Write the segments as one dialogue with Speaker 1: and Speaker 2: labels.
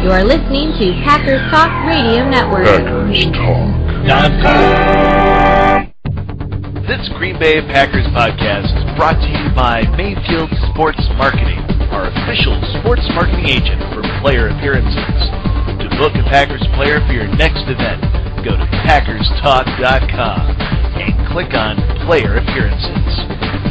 Speaker 1: You are listening to Packers Talk Radio Network.
Speaker 2: PackersTalk.com. This Green Bay Packers podcast is brought to you by Mayfield Sports Marketing, our official sports marketing agent for player appearances. To book a Packers player for your next event, go to PackersTalk.com and click on Player Appearances.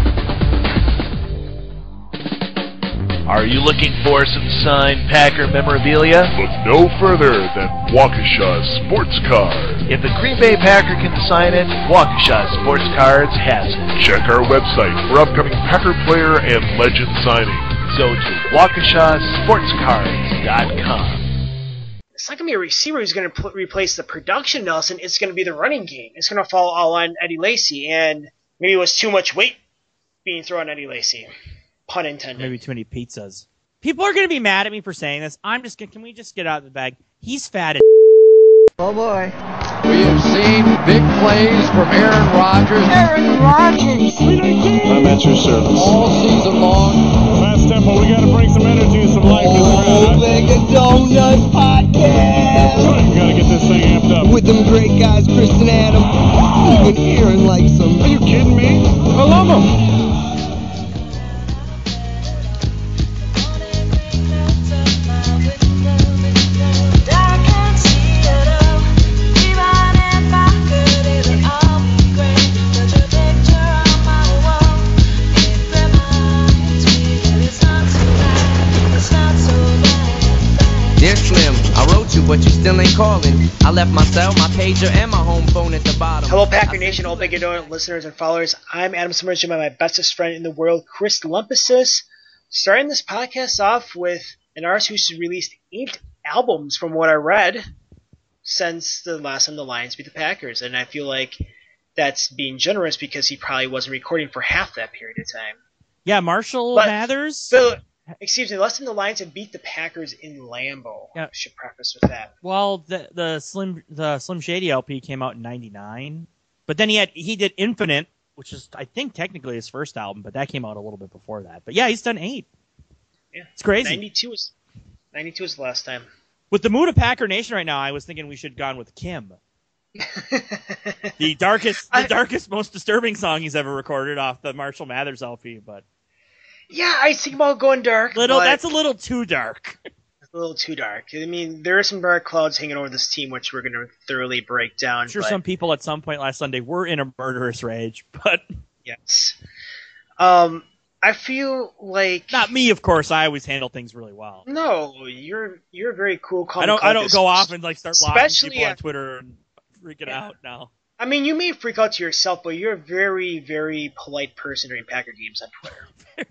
Speaker 2: Are you looking for some signed Packer memorabilia?
Speaker 3: Look no further than Waukesha Sports Cards.
Speaker 2: If the Green Bay Packer can sign it, Waukesha Sports Cards has it.
Speaker 3: Check our website for upcoming Packer player and legend signings.
Speaker 2: Go to WaukeshaSportsCards.com.
Speaker 4: It's not going to be a receiver who's going to replace the production Nelson. It's going to be the running game. It's going to fall all on Eddie Lacy, and maybe it was too much weight being thrown on Eddie Lacy. Pun intended.
Speaker 5: Maybe too many pizzas. People are going to be mad at me for saying this. Can we just get out of the bag? He's fat as
Speaker 6: Oh, boy.
Speaker 7: We have seen big plays from Aaron Rodgers.
Speaker 6: Aaron Rodgers.
Speaker 3: I'm at your service.
Speaker 7: All season long.
Speaker 8: Fast tempo, we got to bring some energy and some life in the crowd.
Speaker 6: Mega Donut Podcast.
Speaker 8: We got to get this thing amped up.
Speaker 6: With them great guys, Chris and Adam. Even Aaron likes them.
Speaker 8: Are you kidding me? I love them.
Speaker 9: Dear Slim, I wrote you, but you still ain't calling. I left my cell, my pager, and my home phone at the bottom.
Speaker 4: Hello, Packer Nation, all Big Donut listeners and followers. I'm Adam Summers, joined by my bestest friend in the world, Chris Lumpesis. Starting this podcast off with an artist who's released 8 albums, from what I read, since the last time the Lions beat the Packers. And I feel like that's being generous because he probably wasn't recording for half that period of time.
Speaker 5: Yeah, Marshall Mathers.
Speaker 4: Excuse me, less than the Lions have beat the Packers in Lambeau.
Speaker 5: Yeah.
Speaker 4: I should preface with that.
Speaker 5: Well, the Slim Shady LP came out in '99, but then he did Infinite, which is I think technically his first album, but that came out a little bit before that. But yeah, he's done 8.
Speaker 4: Yeah,
Speaker 5: it's crazy.
Speaker 4: 92 was the last time.
Speaker 5: With the mood of Packer Nation right now, I was thinking we should have gone with Kim. the darkest, most disturbing song he's ever recorded off the Marshall Mathers LP, but.
Speaker 4: Yeah, I think about going dark.
Speaker 5: That's a little too dark.
Speaker 4: It's a little too dark. I mean, there are some dark clouds hanging over this team, which we're going to thoroughly break down.
Speaker 5: I'm sure some people at some point last Sunday were in a murderous rage, but...
Speaker 4: Yes. I feel like...
Speaker 5: Not me, of course. I always handle things really well.
Speaker 4: No, you're a very cool, calm
Speaker 5: I don't go off and start blocking people on
Speaker 4: at
Speaker 5: Twitter and freaking out now.
Speaker 4: I mean, you may freak out to yourself, but you're a very, very polite person during Packer games on Twitter.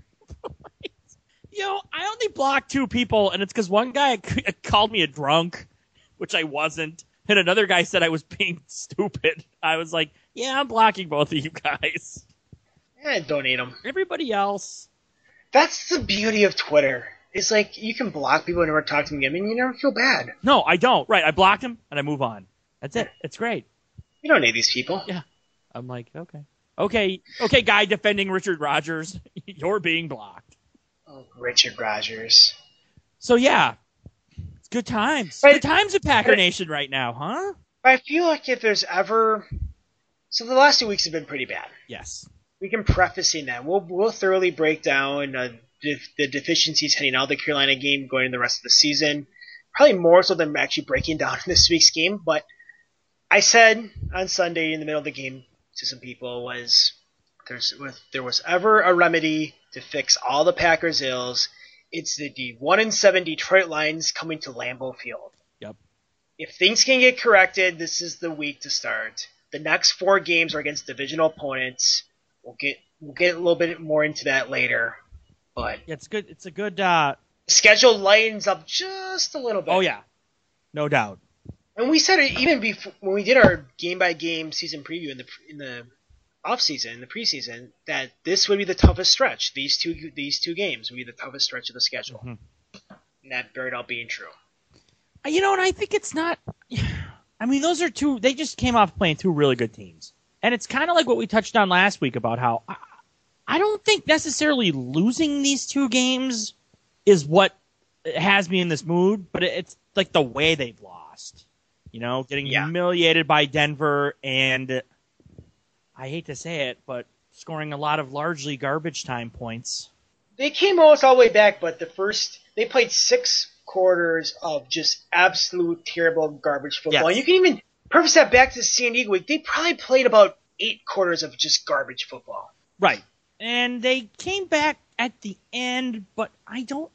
Speaker 5: I only blocked 2 people, and it's because one guy called me a drunk, which I wasn't, and another guy said I was being stupid. I was like, yeah, I'm blocking both of you guys.
Speaker 4: Don't need them.
Speaker 5: Everybody else.
Speaker 4: That's the beauty of Twitter. It's like you can block people and never talk to them again, and you never feel bad.
Speaker 5: No, I don't. Right, I blocked them, and I move on. That's it. It's great.
Speaker 4: You don't need these people.
Speaker 5: Yeah. I'm like, okay, guy defending Richard Rodgers, you're being blocked.
Speaker 4: Oh, Richard Rodgers.
Speaker 5: So, yeah, it's good times. Good times at Packer Nation right now, huh?
Speaker 4: I feel like if there's ever... So the last 2 weeks have been pretty bad.
Speaker 5: Yes.
Speaker 4: We can preface in that. We'll thoroughly break down the deficiencies heading out of the Carolina game going into the rest of the season. Probably more so than actually breaking down this week's game. But I said on Sunday in the middle of the game to some people was... If there was ever a remedy to fix all the Packers' ills, it's the 1-7 Detroit Lions coming to Lambeau Field.
Speaker 5: Yep.
Speaker 4: If things can get corrected, this is the week to start. The next 4 games are against divisional opponents. We'll get a little bit more into that later, but
Speaker 5: yeah, it's good. It's a good
Speaker 4: schedule lightens up just a little bit.
Speaker 5: Oh yeah, no doubt.
Speaker 4: And we said it even before when we did our game by game season preview in the offseason, in the preseason, that this would be the toughest stretch. These two games would be the toughest stretch of the schedule. Mm-hmm. And that buried out being true.
Speaker 5: And I think it's not... I mean, those are 2... They just came off playing 2 really good teams. And it's kind of like what we touched on last week about how... I don't think necessarily losing these 2 games is what it has me in this mood, but it's like the way they've lost. Getting humiliated by Denver, and I hate to say it, but scoring a lot of largely garbage time points.
Speaker 4: They came almost all the way back, but they played 6 quarters of just absolute terrible garbage football.
Speaker 5: Yes.
Speaker 4: And you can even preface that back to San Diego week. They probably played about 8 quarters of just garbage football.
Speaker 5: Right. And they came back at the end, but I don't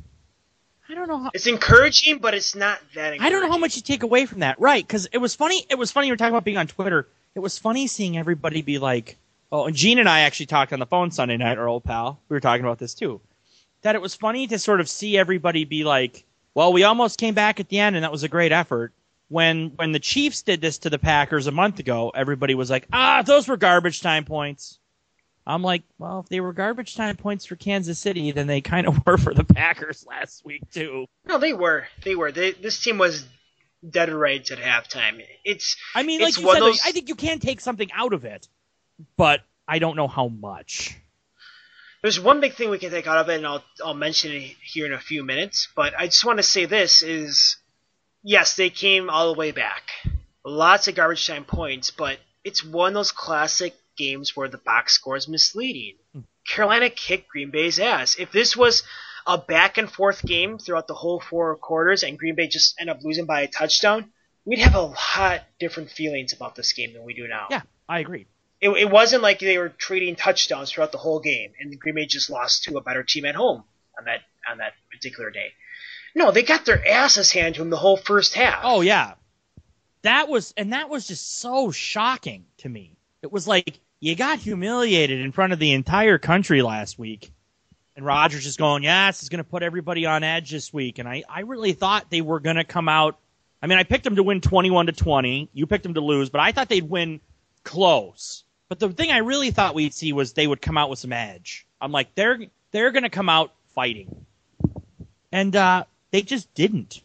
Speaker 5: know how.
Speaker 4: It's encouraging, but it's not that encouraging.
Speaker 5: I don't know how much you take away from that. Right, because it was funny. It was funny you were talking about being on Twitter. It was funny seeing everybody be like, oh, and Gene and I actually talked on the phone Sunday night, our old pal. We were talking about this too. That it was funny to sort of see everybody be like, well, we almost came back at the end, and that was a great effort. When the Chiefs did this to the Packers a month ago, everybody was like, those were garbage time points. I'm like, well, if they were garbage time points for Kansas City, then they kind of were for the Packers last week, too.
Speaker 4: No, they were. This team was dead rights at halftime.
Speaker 5: Like you said, I think you can take something out of it, but I don't know how much.
Speaker 4: There's one big thing we can take out of it, and I'll mention it here in a few minutes, but I just want to say this is, yes, they came all the way back. Lots of garbage time points, but it's one of those classic games where the box score is misleading. Carolina kicked Green Bay's ass. If this was a back and forth game throughout the whole 4 quarters and Green Bay just ended up losing by a touchdown, we'd have a lot different feelings about this game than we do now.
Speaker 5: Yeah, I agree.
Speaker 4: It wasn't like they were trading touchdowns throughout the whole game and Green Bay just lost to a better team at home on that particular day. No, they got their asses handed to them the whole first half.
Speaker 5: Oh yeah. That was just so shocking to me. It was like you got humiliated in front of the entire country last week. And Rodgers is going, this is going to put everybody on edge this week. And I really thought they were going to come out. I mean, I picked them to win 21-20. You picked them to lose, but I thought they'd win close. But the thing I really thought we'd see was they would come out with some edge. I'm like, they're going to come out fighting. And they just didn't.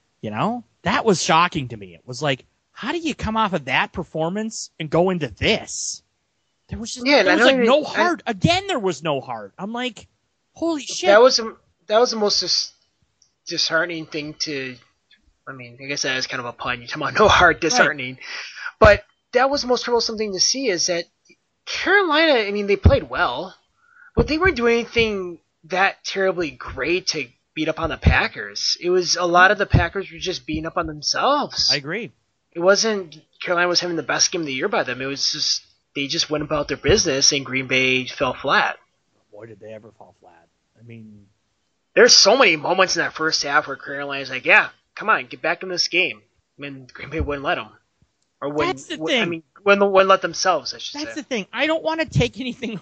Speaker 5: That was shocking to me. It was like, how do you come off of that performance and go into this? There was just no heart. Again, there was no heart. I'm like, holy shit.
Speaker 4: That was the most disheartening thing to. I mean, I guess that is kind of a pun. You're talking about no heart, disheartening. Right. But that was the most troublesome thing to see is that Carolina, I mean, they played well, but they weren't doing anything that terribly great to beat up on the Packers. It was a lot of the Packers were just beating up on themselves.
Speaker 5: I agree.
Speaker 4: It wasn't Carolina was having the best game of the year by them. It was just they just went about their business and Green Bay fell flat.
Speaker 5: Boy, did they ever fall flat. I mean,
Speaker 4: there's so many moments in that first half where Carolina's like, yeah, come on, get back in this game. I mean, Green Bay wouldn't let them. Or
Speaker 5: That's the thing.
Speaker 4: I mean, wouldn't let themselves, I should say.
Speaker 5: That's the thing. I don't want to take anything.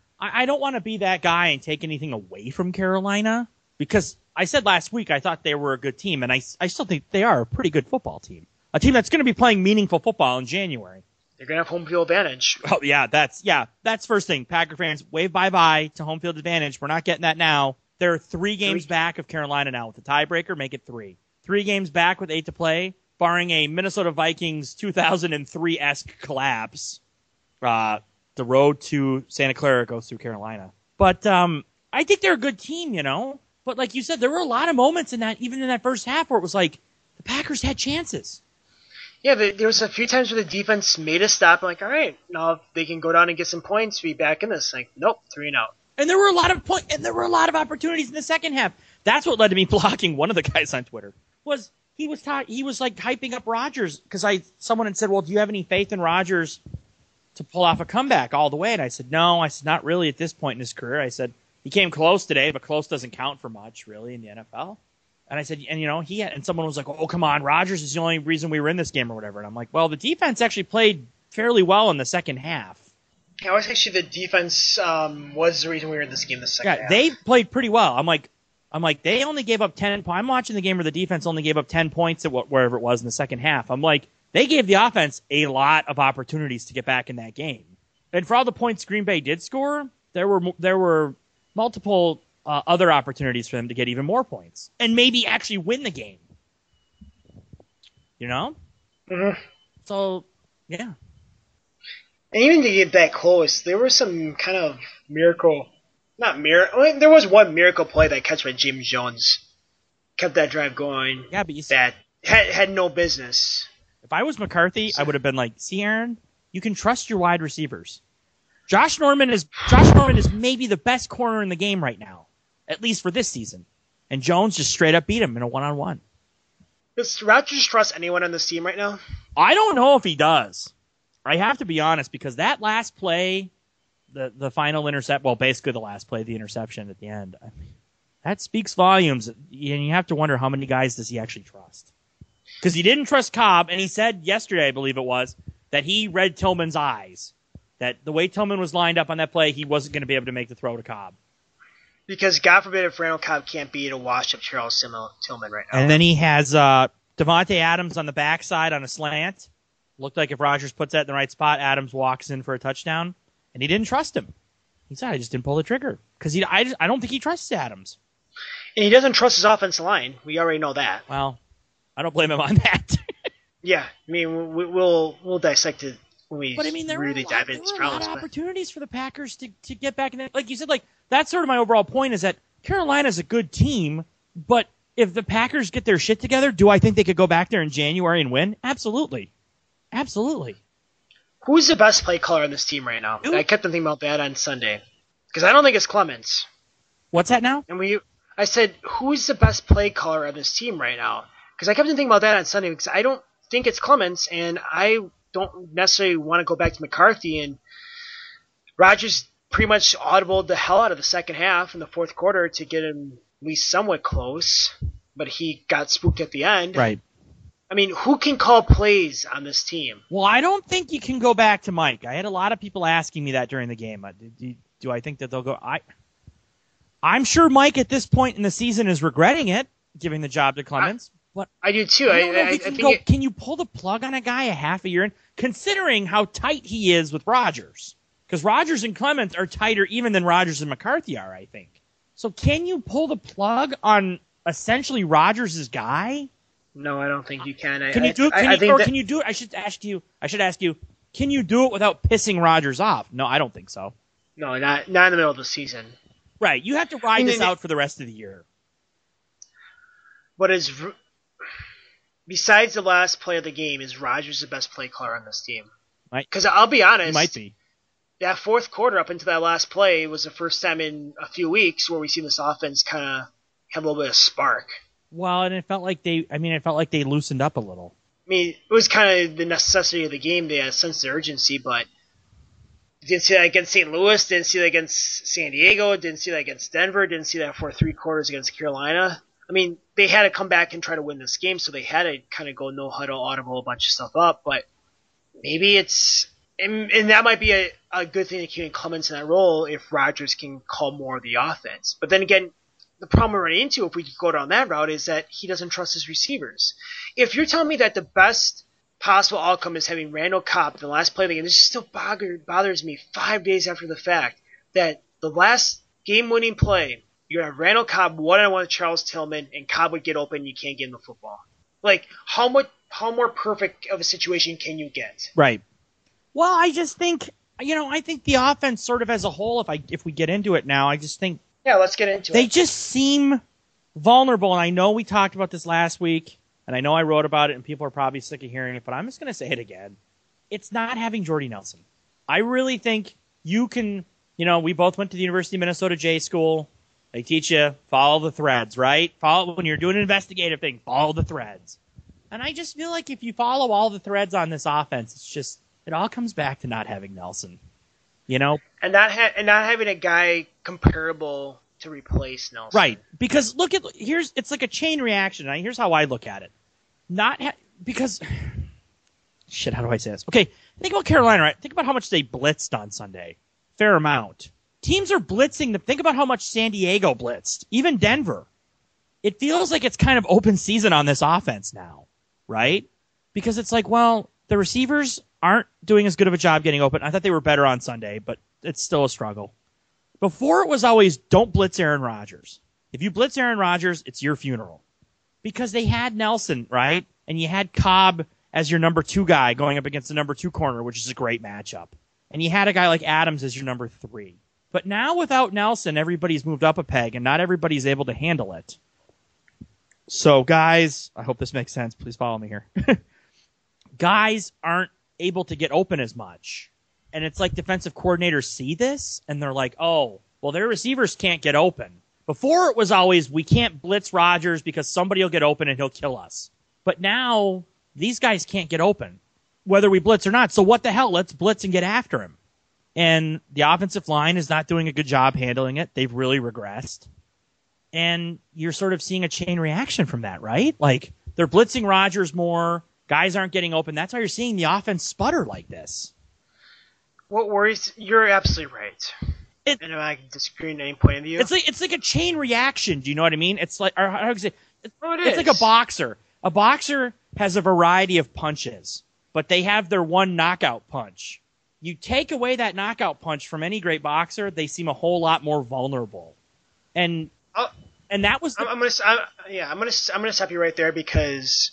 Speaker 5: I don't want to be that guy and take anything away from Carolina because I said last week I thought they were a good team, and I still think they are a pretty good football team. A team that's going to be playing meaningful football in January.
Speaker 4: They're going to have home field advantage.
Speaker 5: Oh, yeah, that's first thing. Packer fans, wave bye-bye to home field advantage. We're not getting that now. They're 3 games back of Carolina now. With the tiebreaker, make it 3. 3 games back with 8 to play, barring a Minnesota Vikings 2003-esque collapse. The road to Santa Clara goes through Carolina. But I think they're a good team, But like you said, there were a lot of moments even in that first half where it was like the Packers had chances.
Speaker 4: Yeah, there was a few times where the defense made a stop. I'm like, all right, now if they can go down and get some points, be back in this. Like, nope, 3 and out.
Speaker 5: And there were a lot of opportunities in the second half. That's what led to me blocking one of the guys on Twitter. He was like hyping up Rodgers because someone had said, well, do you have any faith in Rodgers to pull off a comeback all the way? And I said, no. I said, not really at this point in his career. I said, he came close today, but close doesn't count for much really in the NFL. And I said, and someone was like, oh, come on, Rodgers is the only reason we were in this game or whatever. And I'm like, well, the defense actually played fairly well in the second half.
Speaker 4: Yeah, I was actually the defense was the reason we were in this game the second half.
Speaker 5: Yeah, they played pretty well. I'm like, they only gave up 10 points. I'm watching the game where the defense only gave up 10 points at wherever it was in the second half. I'm like, they gave the offense a lot of opportunities to get back in that game. And for all the points Green Bay did score, there were multiple other opportunities for them to get even more points and maybe actually win the game.
Speaker 4: Mm-hmm.
Speaker 5: So, yeah.
Speaker 4: And even to get that close, there was some kind of miracle. Not miracle. I mean, there was one miracle play that catch by James Jones kept that drive going.
Speaker 5: Yeah, but you see,
Speaker 4: that had no business.
Speaker 5: if I was McCarthy, I would have been like, see, Aaron, you can trust your wide receivers. Josh Norman is maybe the best corner in the game right now, at least for this season. And Jones just straight up beat him in a one-on-one.
Speaker 4: Does Rodgers trust anyone on this team right now?
Speaker 5: I don't know if he does. I have to be honest, because that last play, the final intercept, well, basically the last play, the interception at the end, I mean, that speaks volumes. And you have to wonder how many guys does he actually trust. Because he didn't trust Cobb, and he said yesterday, I believe it was, that he read Tillman's eyes. That the way Tillman was lined up on that play, he wasn't going to be able to make the throw to Cobb.
Speaker 4: Because God forbid if Randall Cobb can't beat a washed-up Charles Tillman right now.
Speaker 5: And then he has Devontae Adams on the backside on a slant. Looked like if Rodgers puts that in the right spot, Adams walks in for a touchdown. And he didn't trust him. He said, I just didn't pull the trigger. Because I don't think he trusts Adams.
Speaker 4: And he doesn't trust his offensive line. We already know that.
Speaker 5: Well, I don't blame him on that.
Speaker 4: Yeah, I mean, we'll dissect it when we really dive into
Speaker 5: these problems. There were a lot of opportunities for the Packers to get back in there. Like you said, like that's sort of my overall point is that Carolina's a good team, but if the Packers get their shit together, do I think they could go back there in January and win? Absolutely. Absolutely.
Speaker 4: Who's the best play caller on this team right now? I kept thinking about that on Sunday. Because I don't think it's Clemens.
Speaker 5: What's that now?
Speaker 4: And I said, who's the best play caller on this team right now? Because I kept thinking about that on Sunday because I don't think it's Clemens, and I don't necessarily want to go back to McCarthy. And Rodgers pretty much audibled the hell out of the second half in the fourth quarter to get him at least somewhat close, but he got spooked at the end.
Speaker 5: Right.
Speaker 4: I mean, who can call plays on this team?
Speaker 5: Well, I don't think you can go back to Mike. I had a lot of people asking me that during the game. Do I think that they'll go? I'm sure Mike at this point in the season is regretting it, giving the job to Clemens. But
Speaker 4: I do too.
Speaker 5: Can you pull the plug on a guy a half a year in, considering how tight he is with Rodgers? Because Rodgers and Clemens are tighter even than Rodgers and McCarthy are, I think. So can you pull the plug on essentially Rodgers' guy?
Speaker 4: No, I don't think you can.
Speaker 5: Can you do it? Can you do it? I should ask you. Can you do it without pissing Rodgers off? No, I don't think so.
Speaker 4: No, not in the middle of the season.
Speaker 5: Right. You have to ride this out for the rest of the year.
Speaker 4: What is besides the last play of the game? Is Rodgers the best play caller on this team? Because I'll be honest,
Speaker 5: he might be.
Speaker 4: That fourth quarter up into that last play was the first time in a few weeks where we see this offense kind of have a little bit of spark.
Speaker 5: Well, and it felt like they loosened up a little.
Speaker 4: I mean, it was kind of the necessity of the game. They had a sense of urgency, but didn't see that against St. Louis, didn't see that against San Diego, didn't see that against Denver, didn't see that for 3 quarters against Carolina. I mean, they had to come back and try to win this game, so they had to kind of go no huddle, audible a bunch of stuff up, but maybe it's and that might be a good thing to keep Clemens in that role if Rodgers can call more of the offense. But then again, the problem we're running into if we go down that route is that he doesn't trust his receivers. If you're telling me that the best possible outcome is having Randall Cobb in the last play of the game, this still bothers me 5 days after the fact that the last game-winning play, you have Randall Cobb one-on-one with Charles Tillman, and Cobb would get open, you can't get him the football. Like, how more perfect of a situation can you get?
Speaker 5: Right. Well, I just think, I think the offense sort of as a whole, if we get into it now, I just think
Speaker 4: yeah, let's get into it.
Speaker 5: They just seem vulnerable, and I know we talked about this last week, and I know I wrote about it, and people are probably sick of hearing it, but I'm just going to say it again. It's not having Jordy Nelson. I really think you can, we both went to the University of Minnesota J School. They teach you follow the threads, right? When you're doing an investigative thing, follow the threads. And I just feel like if you follow all the threads on this offense, it all comes back to not having Nelson.
Speaker 4: And not having a guy comparable to replace Nelson.
Speaker 5: Right. Because it's like a chain reaction. Here's how I look at it. Because how do I say this? Okay, think about Carolina, right? Think about how much they blitzed on Sunday. Fair amount. Teams are blitzing them. Think about how much San Diego blitzed. Even Denver. It feels like it's kind of open season on this offense now, right? Because it's like, well, the receivers aren't doing as good of a job getting open. I thought they were better on Sunday, but it's still a struggle. Before it was always, don't blitz Aaron Rodgers. If you blitz Aaron Rodgers, it's your funeral. Because they had Nelson, right? And you had Cobb as your number 2 guy going up against the number 2 corner, which is a great matchup. And you had a guy like Adams as your number 3. But now without Nelson, everybody's moved up a peg, and not everybody's able to handle it. So, guys, I hope this makes sense. Please follow me here. Guys aren't able to get open as much. And it's like defensive coordinators see this, and they're like, oh, well, their receivers can't get open. Before it was always, we can't blitz Rodgers because somebody will get open and he'll kill us. But now, these guys can't get open, whether we blitz or not. So what the hell? Let's blitz and get after him. And the offensive line is not doing a good job handling it. They've really regressed. And you're sort of seeing a chain reaction from that, right? Like, they're blitzing Rodgers more. Guys aren't getting open. That's why you're seeing the offense sputter like this.
Speaker 4: What worries? You're absolutely right. And I can disagree in any point of view.
Speaker 5: It's like a chain reaction. Do you know what I mean? It's like, or how do you say? It's like
Speaker 4: is.
Speaker 5: a boxer. A boxer has a variety of punches, but they have their one knockout punch. You take away that knockout punch from any great boxer, they seem a whole lot more vulnerable. And that was.
Speaker 4: I'm gonna stop you right there because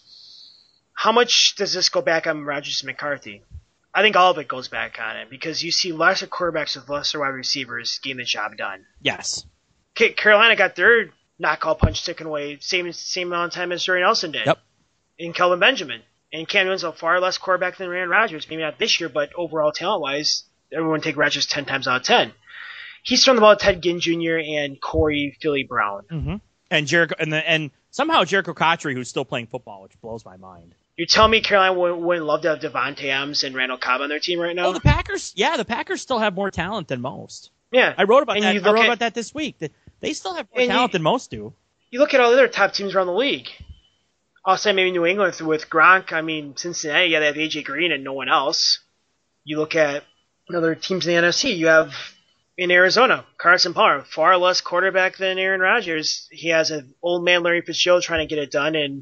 Speaker 4: how much does this go back on Rodgers and McCarthy? I think all of it goes back on it because you see lesser quarterbacks with lesser wide receivers getting the job done.
Speaker 5: Yes.
Speaker 4: Carolina got their knockout punch taken away same amount of time as Jordy Nelson did.
Speaker 5: Yep.
Speaker 4: And Kelvin Benjamin. And Cam Newton's a far less quarterback than Aaron Rodgers. Maybe not this year, but overall talent-wise, everyone take Rodgers 10 times out of 10. He's thrown the ball to Ted Ginn Jr. and Corey Philly Brown.
Speaker 5: Mm-hmm. And Jericho, and somehow Jericho Cotchery, who's still playing football, which blows my mind.
Speaker 4: You're telling me Carolina wouldn't love to have Devontae Adams and Randall Cobb on their team right now?
Speaker 5: Oh, the Packers still have more talent than most.
Speaker 4: Yeah.
Speaker 5: I wrote about that. I wrote about that this week. They still have more talent than most do.
Speaker 4: You look at all the other top teams around the league. Also, maybe New England with Gronk. I mean, Cincinnati, yeah, they have AJ Green and no one else. You look at other teams in the NFC. You have in Arizona, Carson Palmer, far less quarterback than Aaron Rodgers. He has an old man Larry Fitzgerald trying to get it done, and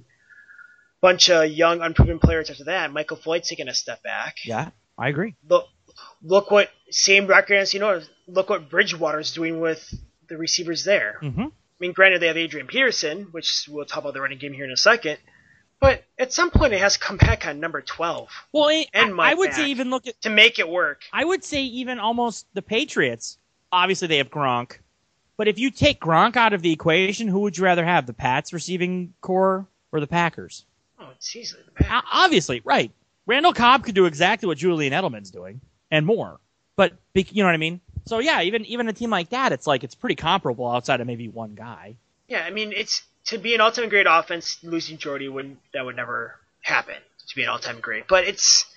Speaker 4: a bunch of young, unproven players after that. Michael Floyd's taking a step back.
Speaker 5: Yeah, I agree.
Speaker 4: Look what same record as look what Bridgewater's doing with the receivers there.
Speaker 5: Mm-hmm.
Speaker 4: I mean, granted, they have Adrian Peterson, which we'll talk about the running game here in a second. But at some point, it has to come back on number 12.
Speaker 5: Well,
Speaker 4: I
Speaker 5: would say even look at
Speaker 4: to make it work.
Speaker 5: I would say even almost the Patriots. Obviously, they have Gronk, but if you take Gronk out of the equation, who would you rather have, the Pats receiving core or the Packers?
Speaker 4: Oh, it's easily the Packers.
Speaker 5: Obviously, right. Randall Cobb could do exactly what Julian Edelman's doing and more. But you know what I mean? So yeah, even a team like that, it's like it's pretty comparable outside of maybe one guy.
Speaker 4: Yeah, I mean, it's to be an all-time great offense, losing Jordy would never happen to be an all-time great. But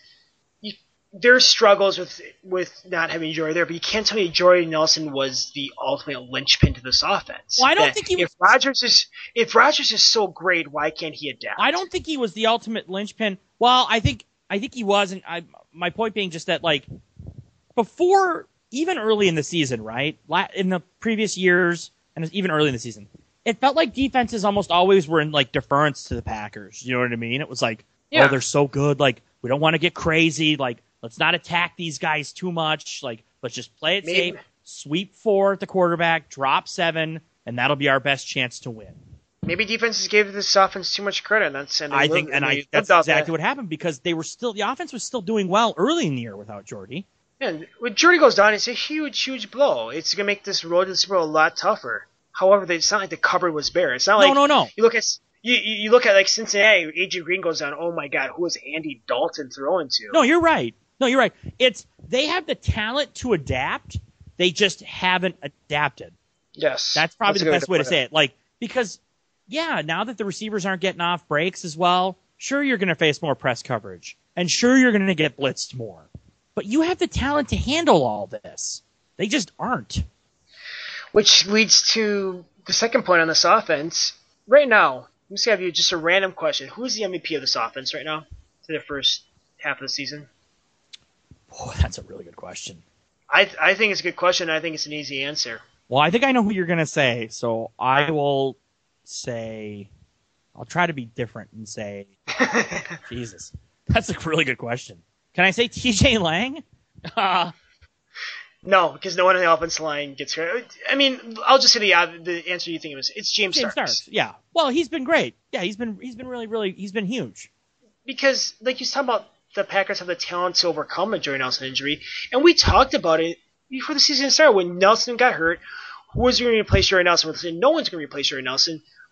Speaker 4: there's struggles with not having Jordy there, but you can't tell me Jordy Nelson was the ultimate linchpin to this offense.
Speaker 5: Well, I don't think he was.
Speaker 4: If Rodgers is so great, why can't he adapt?
Speaker 5: I don't think he was the ultimate linchpin. Well, I think he was, and my point being just that like before, even early in the season, right? In the previous years, and even early in the season, it felt like defenses almost always were in like deference to the Packers. You know what I mean? It was like, oh, they're so good. Like we don't want to get crazy. Like let's not attack these guys too much. Like let's just play it safe. Sweep 4 at the quarterback, drop 7, and that'll be our best chance to win.
Speaker 4: Maybe defenses gave this offense too much credit. That's
Speaker 5: exactly what happened because the offense was still doing well early in the year without Jordy.
Speaker 4: Yeah, when Jordy goes down, it's a huge, huge blow. It's going to make this road to the Super Bowl a lot tougher. However, it's not like the cupboard was bare. It's not like
Speaker 5: no.
Speaker 4: You look at like Cincinnati. AJ Green goes down. Oh my God, who is Andy Dalton throwing to?
Speaker 5: No, you're right. They have the talent to adapt. They just haven't adapted.
Speaker 4: Yes,
Speaker 5: that's probably the best way to say it. Like because now that the receivers aren't getting off breaks as well, sure you're going to face more press coverage, and sure you're going to get blitzed more. But you have the talent to handle all this. They just aren't.
Speaker 4: Which leads to the second point on this offense. Right now, I'm just going to have you just a random question. Who's the MVP of this offense right now to the first half of the season?
Speaker 5: Boy, that's a really good question.
Speaker 4: I think it's a good question, and I think it's an easy answer.
Speaker 5: Well, I think I know who you're going to say, so I will say I'll try to be different and say Jesus. That's a really good question. Can I say TJ Lang?
Speaker 4: No, because no one on the offensive line gets hurt. I mean, I'll just say the answer you think it was. It's James Starks.
Speaker 5: Yeah. Well, he's been great. Yeah, he's been really he's been huge.
Speaker 4: Because like you talk about, the Packers have the talent to overcome a Jordy Nelson injury, and we talked about it before the season started. When Nelson got hurt, who was going to replace Jordy Nelson? No one's going to replace Jordy Nelson.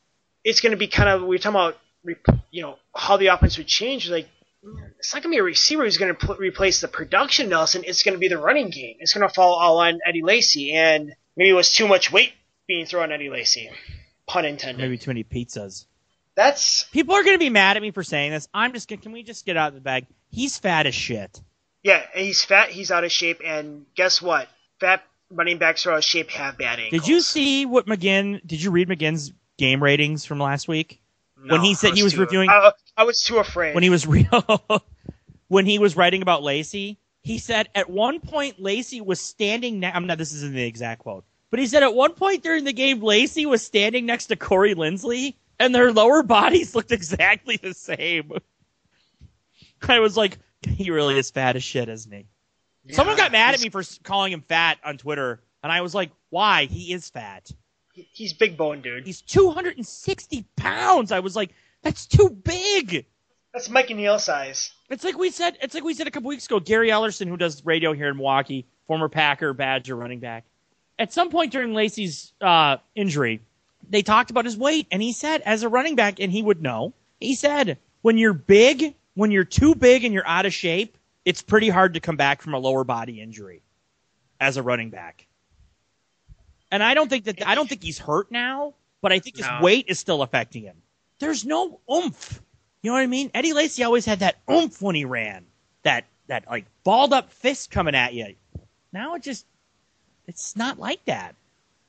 Speaker 4: it's going to be kind of, we were talking about, how the offense would change. Like, it's not going to be a receiver who's going to replace the production Nelson. It's going to be the running game. It's going to fall all on Eddie Lacy, and maybe it was too much weight being thrown on Eddie Lacy. Pun intended.
Speaker 5: Maybe too many pizzas.
Speaker 4: People
Speaker 5: are going to be mad at me for saying this. Can we just get out of the bag? He's fat as shit.
Speaker 4: Yeah, he's fat, he's out of shape, and guess what? Fat running backs are out of shape, have bad ankles.
Speaker 5: Did you see did you read McGinn's game ratings from last week?
Speaker 4: No,
Speaker 5: when he said he was reviewing...
Speaker 4: I was too afraid.
Speaker 5: When he was when he was writing about Lacy, he said at one point Lacy was standing this isn't the exact quote, but he said at one point during the game Lacy was standing next to Corey Linsley, and their lower bodies looked exactly the same. I was like, he really is fat as shit, isn't he? Yeah, someone got mad at me for calling him fat on Twitter, and I was like, why? He is fat.
Speaker 4: He's big bone, dude.
Speaker 5: He's 260 pounds. I was like, that's too big.
Speaker 4: That's Mikey Neal size.
Speaker 5: It's like we said a couple weeks ago. Gary Ellerson, who does radio here in Milwaukee, former Packer, Badger running back. At some point during Lacy's injury, they talked about his weight, and he said, as a running back, and he would know, he said, when you're too big and you're out of shape, it's pretty hard to come back from a lower body injury as a running back. And I don't think he's hurt now, but I think his weight is still affecting him. There's no oomph. You know what I mean? Eddie Lacy always had that oomph when he ran. That like balled up fist coming at you. Now it's not like that.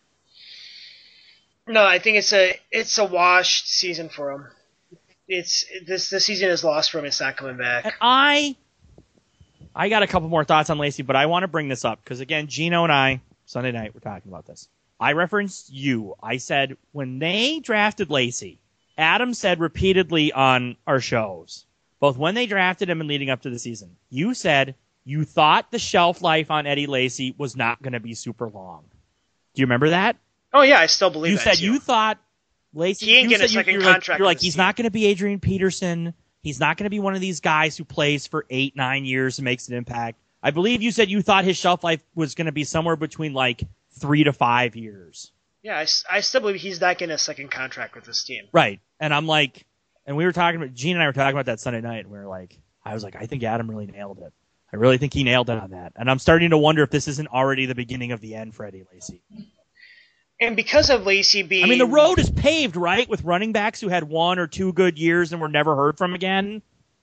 Speaker 4: No, I think it's a washed season for him. The season is lost for him. It's not coming back.
Speaker 5: And I got a couple more thoughts on Lacy, but I want to bring this up because again, Gino and I Sunday night we're talking about this. I referenced you. I said when they drafted Lacy, Adam said repeatedly on our shows, both when they drafted him and leading up to the season, you said you thought the shelf life on Eddie Lacy was not going to be super long. Do you remember that?
Speaker 4: Oh yeah, I still believe
Speaker 5: you
Speaker 4: that.
Speaker 5: You said you thought Lacy.
Speaker 4: He ain't getting a second contract.
Speaker 5: You're like he's not going to be Adrian Peterson. He's not going to be one of these guys who plays for 8-9 years and makes an impact. I believe you said you thought his shelf life was going to be somewhere between like 3 to 5 years.
Speaker 4: Yeah, I still believe he's not getting a second contract with this team.
Speaker 5: Right. And I'm like, and we were talking about, Gene and I were talking about that Sunday night, and we were like, I was like, I think Adam really nailed it. I really think he nailed it on that. And I'm starting to wonder if this isn't already the beginning of the end for Eddie Lacy.
Speaker 4: And because of Lacy being...
Speaker 5: I mean, the road is paved, right, with running backs who had 1 or 2 good years and were never heard from again.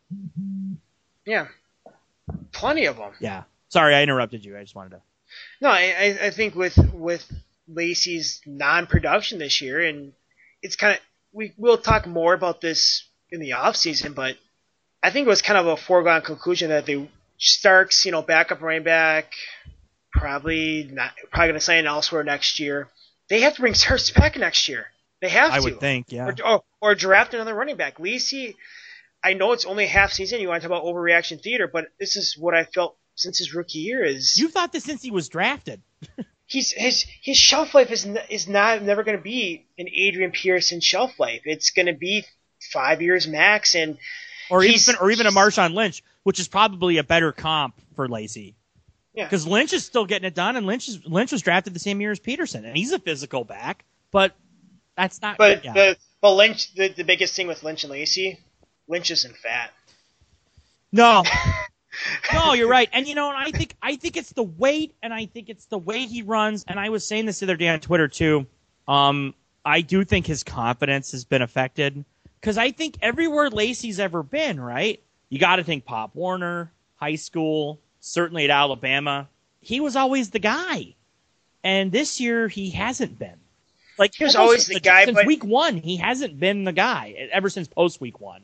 Speaker 4: Yeah. Plenty of them.
Speaker 5: Yeah. Sorry, I interrupted you. I just wanted to...
Speaker 4: No, I think with Lacy's non-production this year, and it's kind of... We'll talk more about this in the offseason, but I think it was kind of a foregone conclusion that Starks, backup running back, probably going to sign elsewhere next year. They have to bring Starks back next year. They have to.
Speaker 5: I would think, yeah.
Speaker 4: Or draft another running back. Lacy, I know it's only half season. You want to talk about overreaction theater, but this is what I felt since his rookie year is.
Speaker 5: You thought this since he was drafted.
Speaker 4: His shelf life is never going to be an Adrian Peterson shelf life. It's going to be 5 years max, and
Speaker 5: or even a Marshawn Lynch, which is probably a better comp for Lacy.
Speaker 4: Yeah,
Speaker 5: because Lynch is still getting it done, and Lynch was drafted the same year as Peterson, and he's a physical back, but that's not.
Speaker 4: But Lynch, the biggest thing with Lynch and Lacy, Lynch isn't fat.
Speaker 5: No. No, you're right. And I think it's the weight, and I think it's the way he runs, and I was saying this the other day on Twitter too. I do think his confidence has been affected because I think everywhere Lacy's ever been, right? You got to think Pop Warner, high school, certainly at Alabama. He was always the guy. And this year he hasn't been. Like
Speaker 4: he was always the guy
Speaker 5: since week 1, he hasn't been the guy ever since post week 1.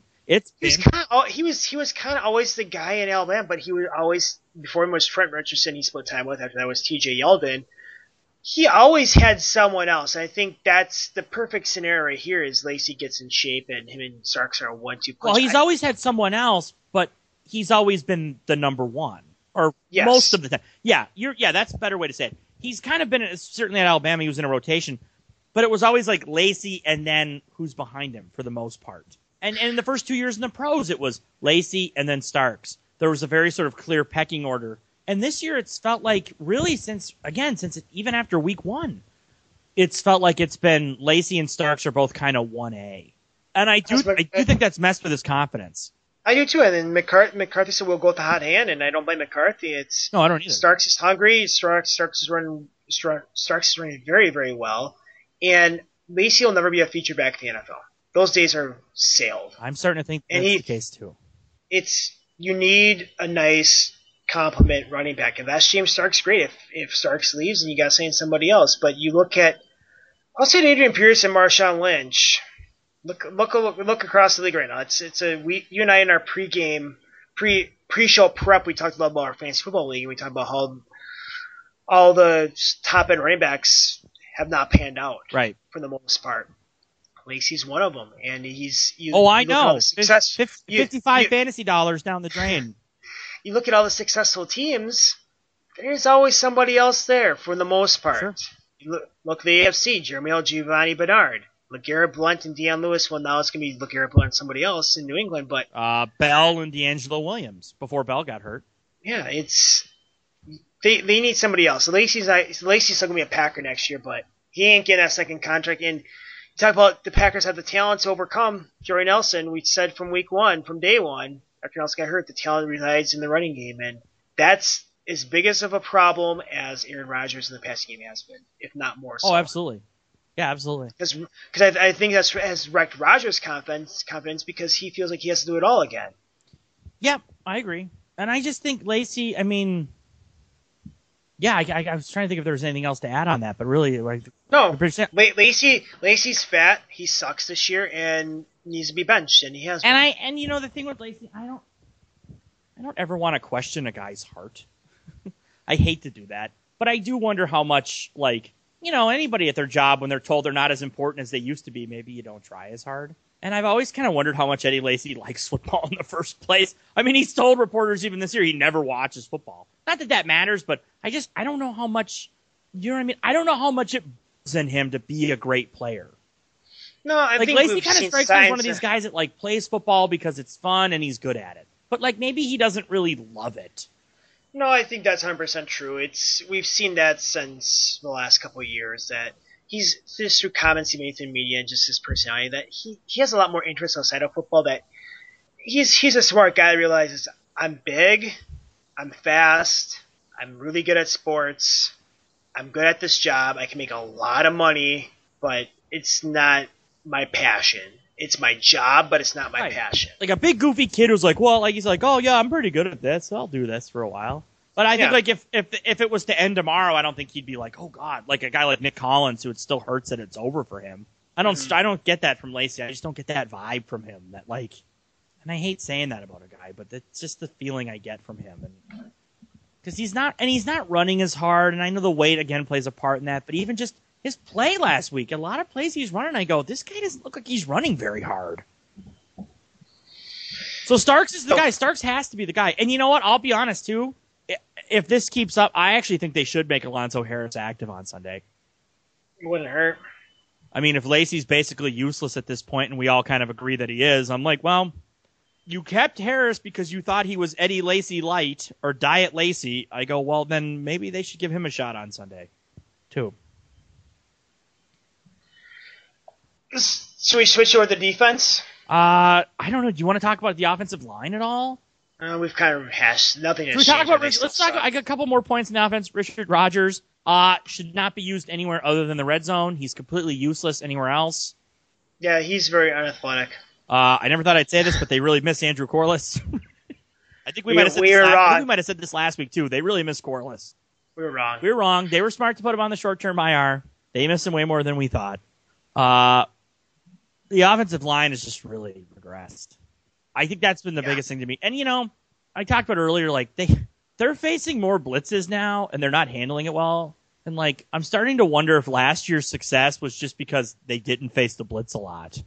Speaker 4: He was kind of always the guy in Alabama, but he was always, before him was Trent Richardson he split time with, after that was TJ Yeldon. He always had someone else. I think that's the perfect scenario right here is Lacy gets in shape and him and Starks are a 1-2 punch.
Speaker 5: Well, he's always had someone else, but he's always been the number one. Or most of the time. Yeah, that's a better way to say it. He's kind of been, certainly at Alabama, he was in a rotation, but it was always like Lacy and then who's behind him for the most part. And in the first 2 years in the pros, it was Lacy and then Starks. There was a very sort of clear pecking order. And this year it's felt like really since even after week 1, it's felt like it's been Lacey and Starks are both kind of 1A. And I do think that's messed with his confidence.
Speaker 4: I do too, and then McCarthy said we'll go with the hot hand, and I don't blame McCarthy.
Speaker 5: No, I don't either.
Speaker 4: Starks is hungry. Starks is running very, very well, and Lacey will never be a feature back in the NFL. Those days are sailed.
Speaker 5: I'm starting to think that's the case too.
Speaker 4: You need a nice complement running back, and that's James Starks. Great if Starks leaves, and you got to sign somebody else. But you look at, I'll say Adrian Pierce and Marshawn Lynch. Look across the league right now. You and I in our pre-show prep, we talked a lot about our fantasy football league, and we talked about how all the top end running backs have not panned out,
Speaker 5: right,
Speaker 4: for the most part. Lacey's one of them, and
Speaker 5: I know. 55 fantasy dollars down the drain.
Speaker 4: You look at all the successful teams. There's always somebody else there for the most part.
Speaker 5: Sure.
Speaker 4: You look at the AFC. Jeremy Giovanni Bernard. LeGarrette Blount and Deion Lewis. Well, now it's going to be LeGarrette Blount and somebody else in New England. But
Speaker 5: Bell and D'Angelo Williams before Bell got hurt.
Speaker 4: Yeah, they need somebody else. So Lacey's still going to be a Packer next year, but he ain't getting that second contract. And you talk about the Packers have the talent to overcome Jordy Nelson. We said from day one, after Nelson got hurt, the talent resides in the running game. And that's as big as of a problem as Aaron Rodgers in the passing game has been, if not more so.
Speaker 5: Oh, absolutely. Yeah, absolutely.
Speaker 4: Because I think that has wrecked Rodgers' confidence because he feels like he has to do it all again.
Speaker 5: Yeah, I agree. And I just think Lacey, I mean, yeah, I was trying to think if there was anything else to add on that, but really,
Speaker 4: no. Lacey's fat. He sucks this year and needs to be benched, and he has.
Speaker 5: And the thing with Lacey, I don't ever want to question a guy's heart. I hate to do that, but I do wonder how much, anybody at their job, when they're told they're not as important as they used to be, maybe you don't try as hard. And I've always kind of wondered how much Eddie Lacy likes football in the first place. I mean, he's told reporters even this year he never watches football. Not that matters, but I don't know how much, you know what I mean? I don't know how much it builds in him to be a great player.
Speaker 4: No, I think
Speaker 5: Lacy kind of strikes me as one of these guys that plays football because it's fun and he's good at it. But maybe he doesn't really love it.
Speaker 4: No, I think that's 100% true. We've seen that since the last couple of years, that he's just through comments he made through media and just his personality, that he has a lot more interest outside of football, that he's a smart guy that realizes I'm big, I'm fast, I'm really good at sports, I'm good at this job, I can make a lot of money, but it's not my passion. It's my job, but it's not my passion. Like
Speaker 5: a big goofy kid who's he's like, oh yeah, I'm pretty good at this, so I'll do this for a while. But I think if it was to end tomorrow, I don't think he'd be like, oh god, like a guy like Nick Collins who it still hurts that it's over for him. I don't get that from Lacey. I just don't get that vibe from him. That and I hate saying that about a guy, but that's just the feeling I get from him. And because he's not running as hard, and I know the weight again plays a part in that. But even just his play last week, a lot of plays he's running, I go, this guy doesn't look like he's running very hard. So Starks is the guy. Starks has to be the guy. And you know what? I'll be honest, too. If this keeps up, I actually think they should make Alonzo Harris active on Sunday.
Speaker 4: It wouldn't hurt.
Speaker 5: I mean, if Lacey's basically useless at this point, and we all kind of agree that he is, I'm like, well, you kept Harris because you thought he was Eddie Lacy light or Diet Lacy. I go, well, then maybe they should give him a shot on Sunday, too.
Speaker 4: Should we switch over to the defense?
Speaker 5: I don't know. Do you want to talk about the offensive line at all?
Speaker 4: We've kind of hashed nothing.
Speaker 5: Let's talk about. I got a couple more points in the offense. Richard Rodgers should not be used anywhere other than the red zone. He's completely useless anywhere else.
Speaker 4: Yeah, he's very unathletic.
Speaker 5: I never thought I'd say this, but they really miss Andrew Corliss. I think we might have said this last week too. They really miss Corliss.
Speaker 4: We were wrong.
Speaker 5: We were wrong. They were smart to put him on the short-term IR. They missed him way more than we thought. The offensive line has just really regressed. I think that's been the biggest thing to me. And, I talked about earlier, they're facing more blitzes now, and they're not handling it well. And, I'm starting to wonder if last year's success was just because they didn't face the blitz a lot.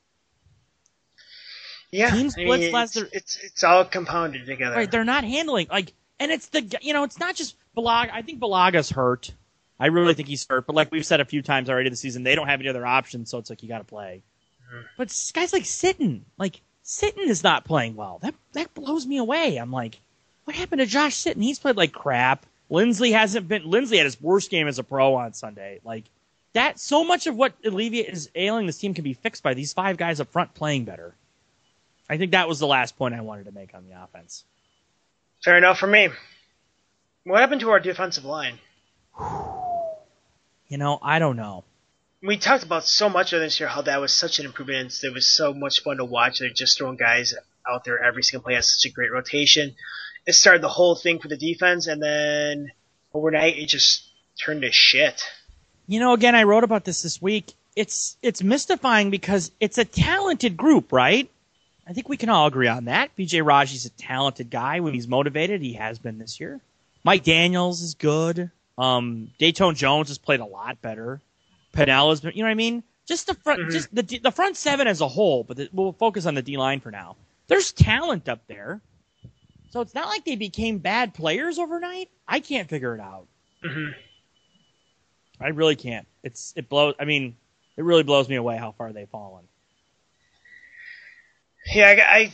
Speaker 4: Yeah.
Speaker 5: Teams blitz last year.
Speaker 4: It's all compounded together.
Speaker 5: Right, they're not handling. And it's it's not just Bulaga. I think Balaga's hurt. I really think he's hurt. But like we've said a few times already this season, they don't have any other options, so it's you got to play. But guys like Sitton, Sitton is not playing well. That blows me away. I'm like, what happened to Josh Sitton? He's played like crap. Lindsley had his worst game as a pro on Sunday. that so much of what is ailing this team can be fixed by these 5 guys up front playing better. I think that was the last point I wanted to make on the offense.
Speaker 4: Fair enough for me. What happened to our defensive line?
Speaker 5: I don't know.
Speaker 4: We talked about so much of this year how that was such an improvement. It was so much fun to watch. They're just throwing guys out there every single play. Has such a great rotation. It started the whole thing for the defense, and then overnight it just turned to shit.
Speaker 5: Again, I wrote about this week. It's mystifying because it's a talented group, right? I think we can all agree on that. B.J. Raji's a talented guy. When he's motivated, he has been this year. Mike Daniels is good. Dayton Jones has played a lot better. Pennell has been, you know what I mean? Just the front, just the front 7 as a whole, but we'll focus on the D-line for now. There's talent up there. So it's not like they became bad players overnight. I can't figure it out.
Speaker 4: Mm-hmm.
Speaker 5: I really can't. It really blows me away how far they've fallen.
Speaker 4: Yeah,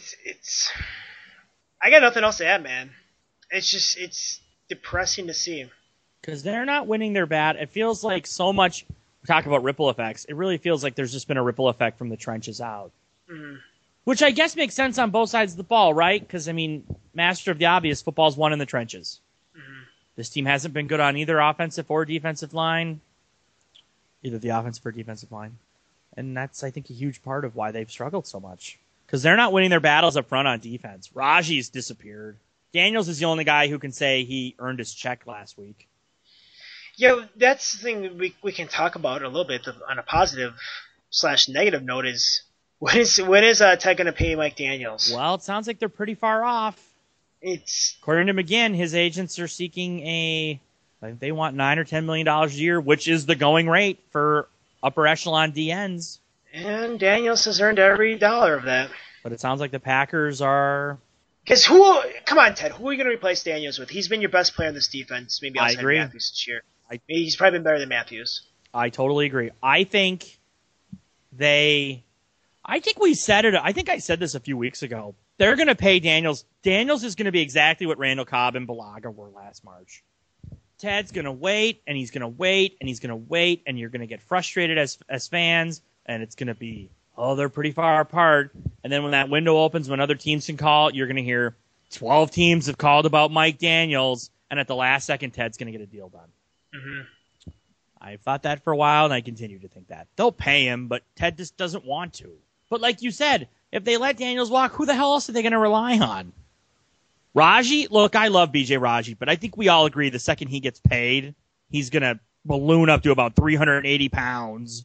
Speaker 4: I got nothing else to add, man. It's depressing to see.
Speaker 5: Because they're not winning their bat. It feels like so much. We talk about ripple effects. It really feels like there's just been a ripple effect from the trenches out.
Speaker 4: Mm-hmm.
Speaker 5: Which I guess makes sense on both sides of the ball, right? Because, master of the obvious, football's won in the trenches.
Speaker 4: Mm-hmm.
Speaker 5: This team hasn't been good on either offensive or defensive line. Either the offensive or defensive line. And that's, I think, a huge part of why they've struggled so much. Because they're not winning their battles up front on defense. Raji's disappeared. Daniels is the only guy who can say he earned his check last week.
Speaker 4: Yeah, that's the thing we can talk about a little bit on a positive/negative note is when is Ted going to pay Mike Daniels?
Speaker 5: Well, it sounds like they're pretty far off. According to McGinn, his agents are seeking I think they want $9 or $10 million a year, which is the going rate for upper echelon DNs.
Speaker 4: And Daniels has earned every dollar of that.
Speaker 5: But it sounds like the Packers are.
Speaker 4: Because come on, Ted, who are you going to replace Daniels with? He's been your best player in this defense, maybe outside Matthews this year. He's probably been better than Matthews.
Speaker 5: I totally agree. I think we said it. I think I said this a few weeks ago. They're going to pay Daniels. Daniels is going to be exactly what Randall Cobb and Balaga were last March. Ted's going to wait, and he's going to wait, and he's going to wait, and you're going to get frustrated as fans, and it's going to be, they're pretty far apart. And then when that window opens, when other teams can call, you're going to hear 12 teams have called about Mike Daniels, and at the last second, Ted's going to get a deal done.
Speaker 4: Mm-hmm.
Speaker 5: I've thought that for a while, and I continue to think that. They'll pay him, but Ted just doesn't want to. But like you said, if they let Daniels walk, who the hell else are they going to rely on? Raji? Look, I love B.J. Raji, but I think we all agree the second he gets paid, he's going to balloon up to about 380 pounds.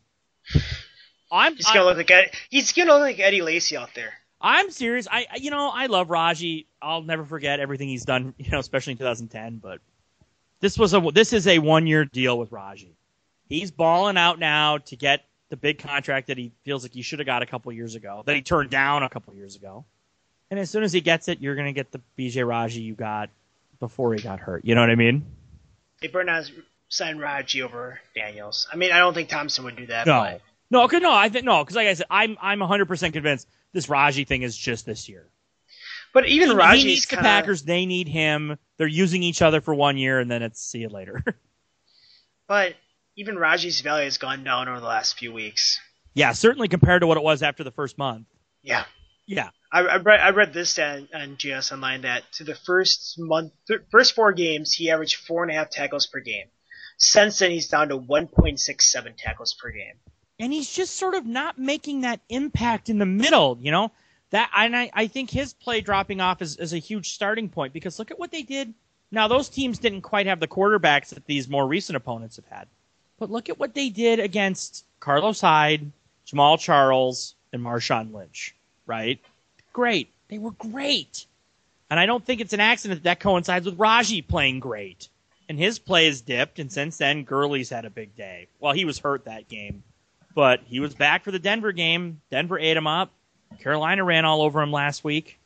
Speaker 5: He's going to look like Eddie Lacy out there. I'm serious. I love Raji. I'll never forget everything he's done, especially in 2010, but this is a 1-year deal with Raji. He's balling out now to get the big contract that he feels like he should have got a couple years ago, that he turned down a couple years ago. And as soon as he gets it, you're going to get the B.J. Raji you got before he got hurt. You know what I mean?
Speaker 4: They better not sign Raji over Daniels. I don't think Thompson would do that.
Speaker 5: No, because like I said, I'm 100% convinced this Raji thing is just this year.
Speaker 4: But even Raji's
Speaker 5: he needs the Packers. They need him. They're using each other for 1 year, and then it's see you later.
Speaker 4: But even Raji's value has gone down over the last few weeks.
Speaker 5: Yeah, certainly compared to what it was after the first month.
Speaker 4: Yeah.
Speaker 5: Yeah.
Speaker 4: I read this stat on GS Online that to the first 4 games, he averaged 4.5 tackles per game. Since then, he's down to 1.67 tackles per game.
Speaker 5: And he's just sort of not making that impact in the middle, That I think his play dropping off is a huge starting point because look at what they did. Now, those teams didn't quite have the quarterbacks that these more recent opponents have had. But look at what they did against Carlos Hyde, Jamal Charles, and Marshawn Lynch, right? Great. They were great. And I don't think it's an accident that coincides with Raji playing great. And his play has dipped, and since then, Gurley's had a big day. Well, he was hurt that game. But he was back for the Denver game. Denver ate him up. Carolina ran all over him last week.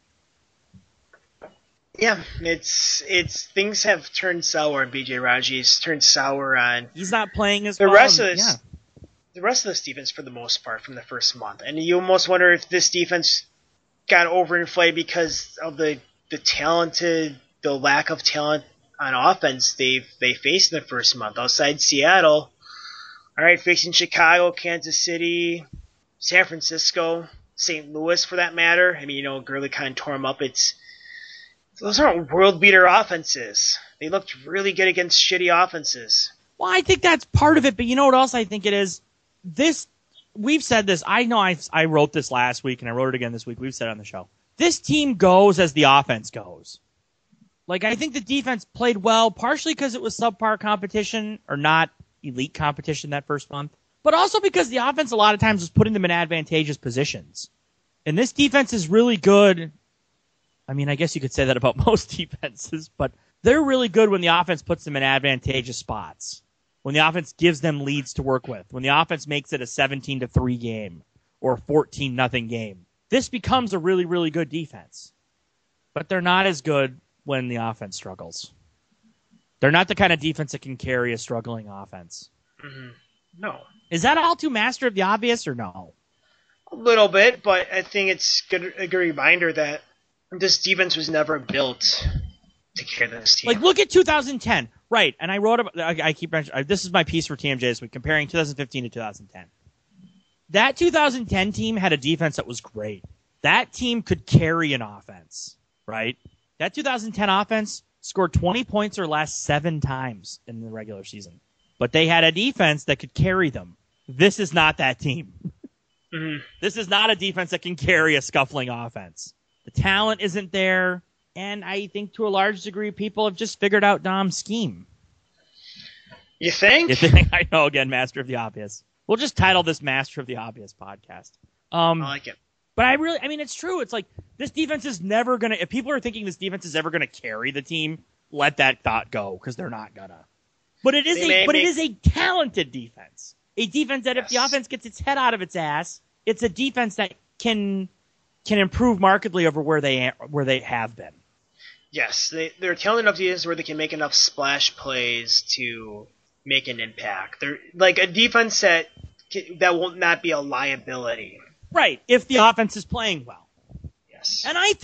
Speaker 4: Yeah, it's things have turned sour on B.J. Raji's turned sour on.
Speaker 5: He's not playing as
Speaker 4: the
Speaker 5: well.
Speaker 4: Rest of this, the rest of this defense for the most part from the first month, and you almost wonder if this defense got overinflated because of the lack of talent on offense they faced in the first month. Outside Seattle, All right, facing Chicago, Kansas City, San Francisco, St. Louis for that matter. I mean, Gurley kind of tore him up. Those aren't world beater offenses. They looked really good against shitty offenses.
Speaker 5: Well, I think that's part of it, but you know what else I think it is? We've said this. I know I wrote this last week, and I wrote it again this week. We've said it on the show. This team goes as the offense goes. Like, I think the defense played well, partially because it was subpar competition, or not elite competition that first month, but also because the offense a lot of times was putting them in advantageous positions. And this defense is really good. I mean, I guess you could say that about most defenses, but they're really good when the offense puts them in advantageous spots. When the offense gives them leads to work with. When the offense makes it a 17-3 game or a 14-0 game. This becomes a really, really good defense. But they're not as good when the offense struggles. They're not the kind of defense that can carry a struggling offense.
Speaker 4: Mm-hmm. No.
Speaker 5: Is that all too master of the obvious or no?
Speaker 4: A little bit, but I think it's a good reminder that this defense was never built to carry this team.
Speaker 5: Like, look at 2010. Right, and I wrote about, I keep mentioning, this is my piece for TMJ this week, comparing 2015 to 2010. That 2010 team had a defense that was great. That team could carry an offense, right? That 2010 offense scored 20 points or less 7 times in the regular season. But they had a defense that could carry them. This is not that team.
Speaker 4: Mm-hmm.
Speaker 5: This is not a defense that can carry a scuffling offense. The talent isn't there. And I think to a large degree, people have just figured out Dom's scheme.
Speaker 4: You think?
Speaker 5: I know, again, Master of the Obvious. We'll just title this Master of the Obvious podcast.
Speaker 4: I like it.
Speaker 5: But I mean, it's true. It's like, this defense is never going to, if people are thinking this defense is ever going to carry the team, let that thought go, because they're not going to. But it is a talented defense. A defense that if the offense gets its head out of its ass, it's a defense that can improve markedly over where they have been.
Speaker 4: Yes, they're talented enough defense where they can make enough splash plays to make an impact. They're like a defense that will not be a liability.
Speaker 5: Right, if the offense is playing well.
Speaker 4: Yes.
Speaker 5: And I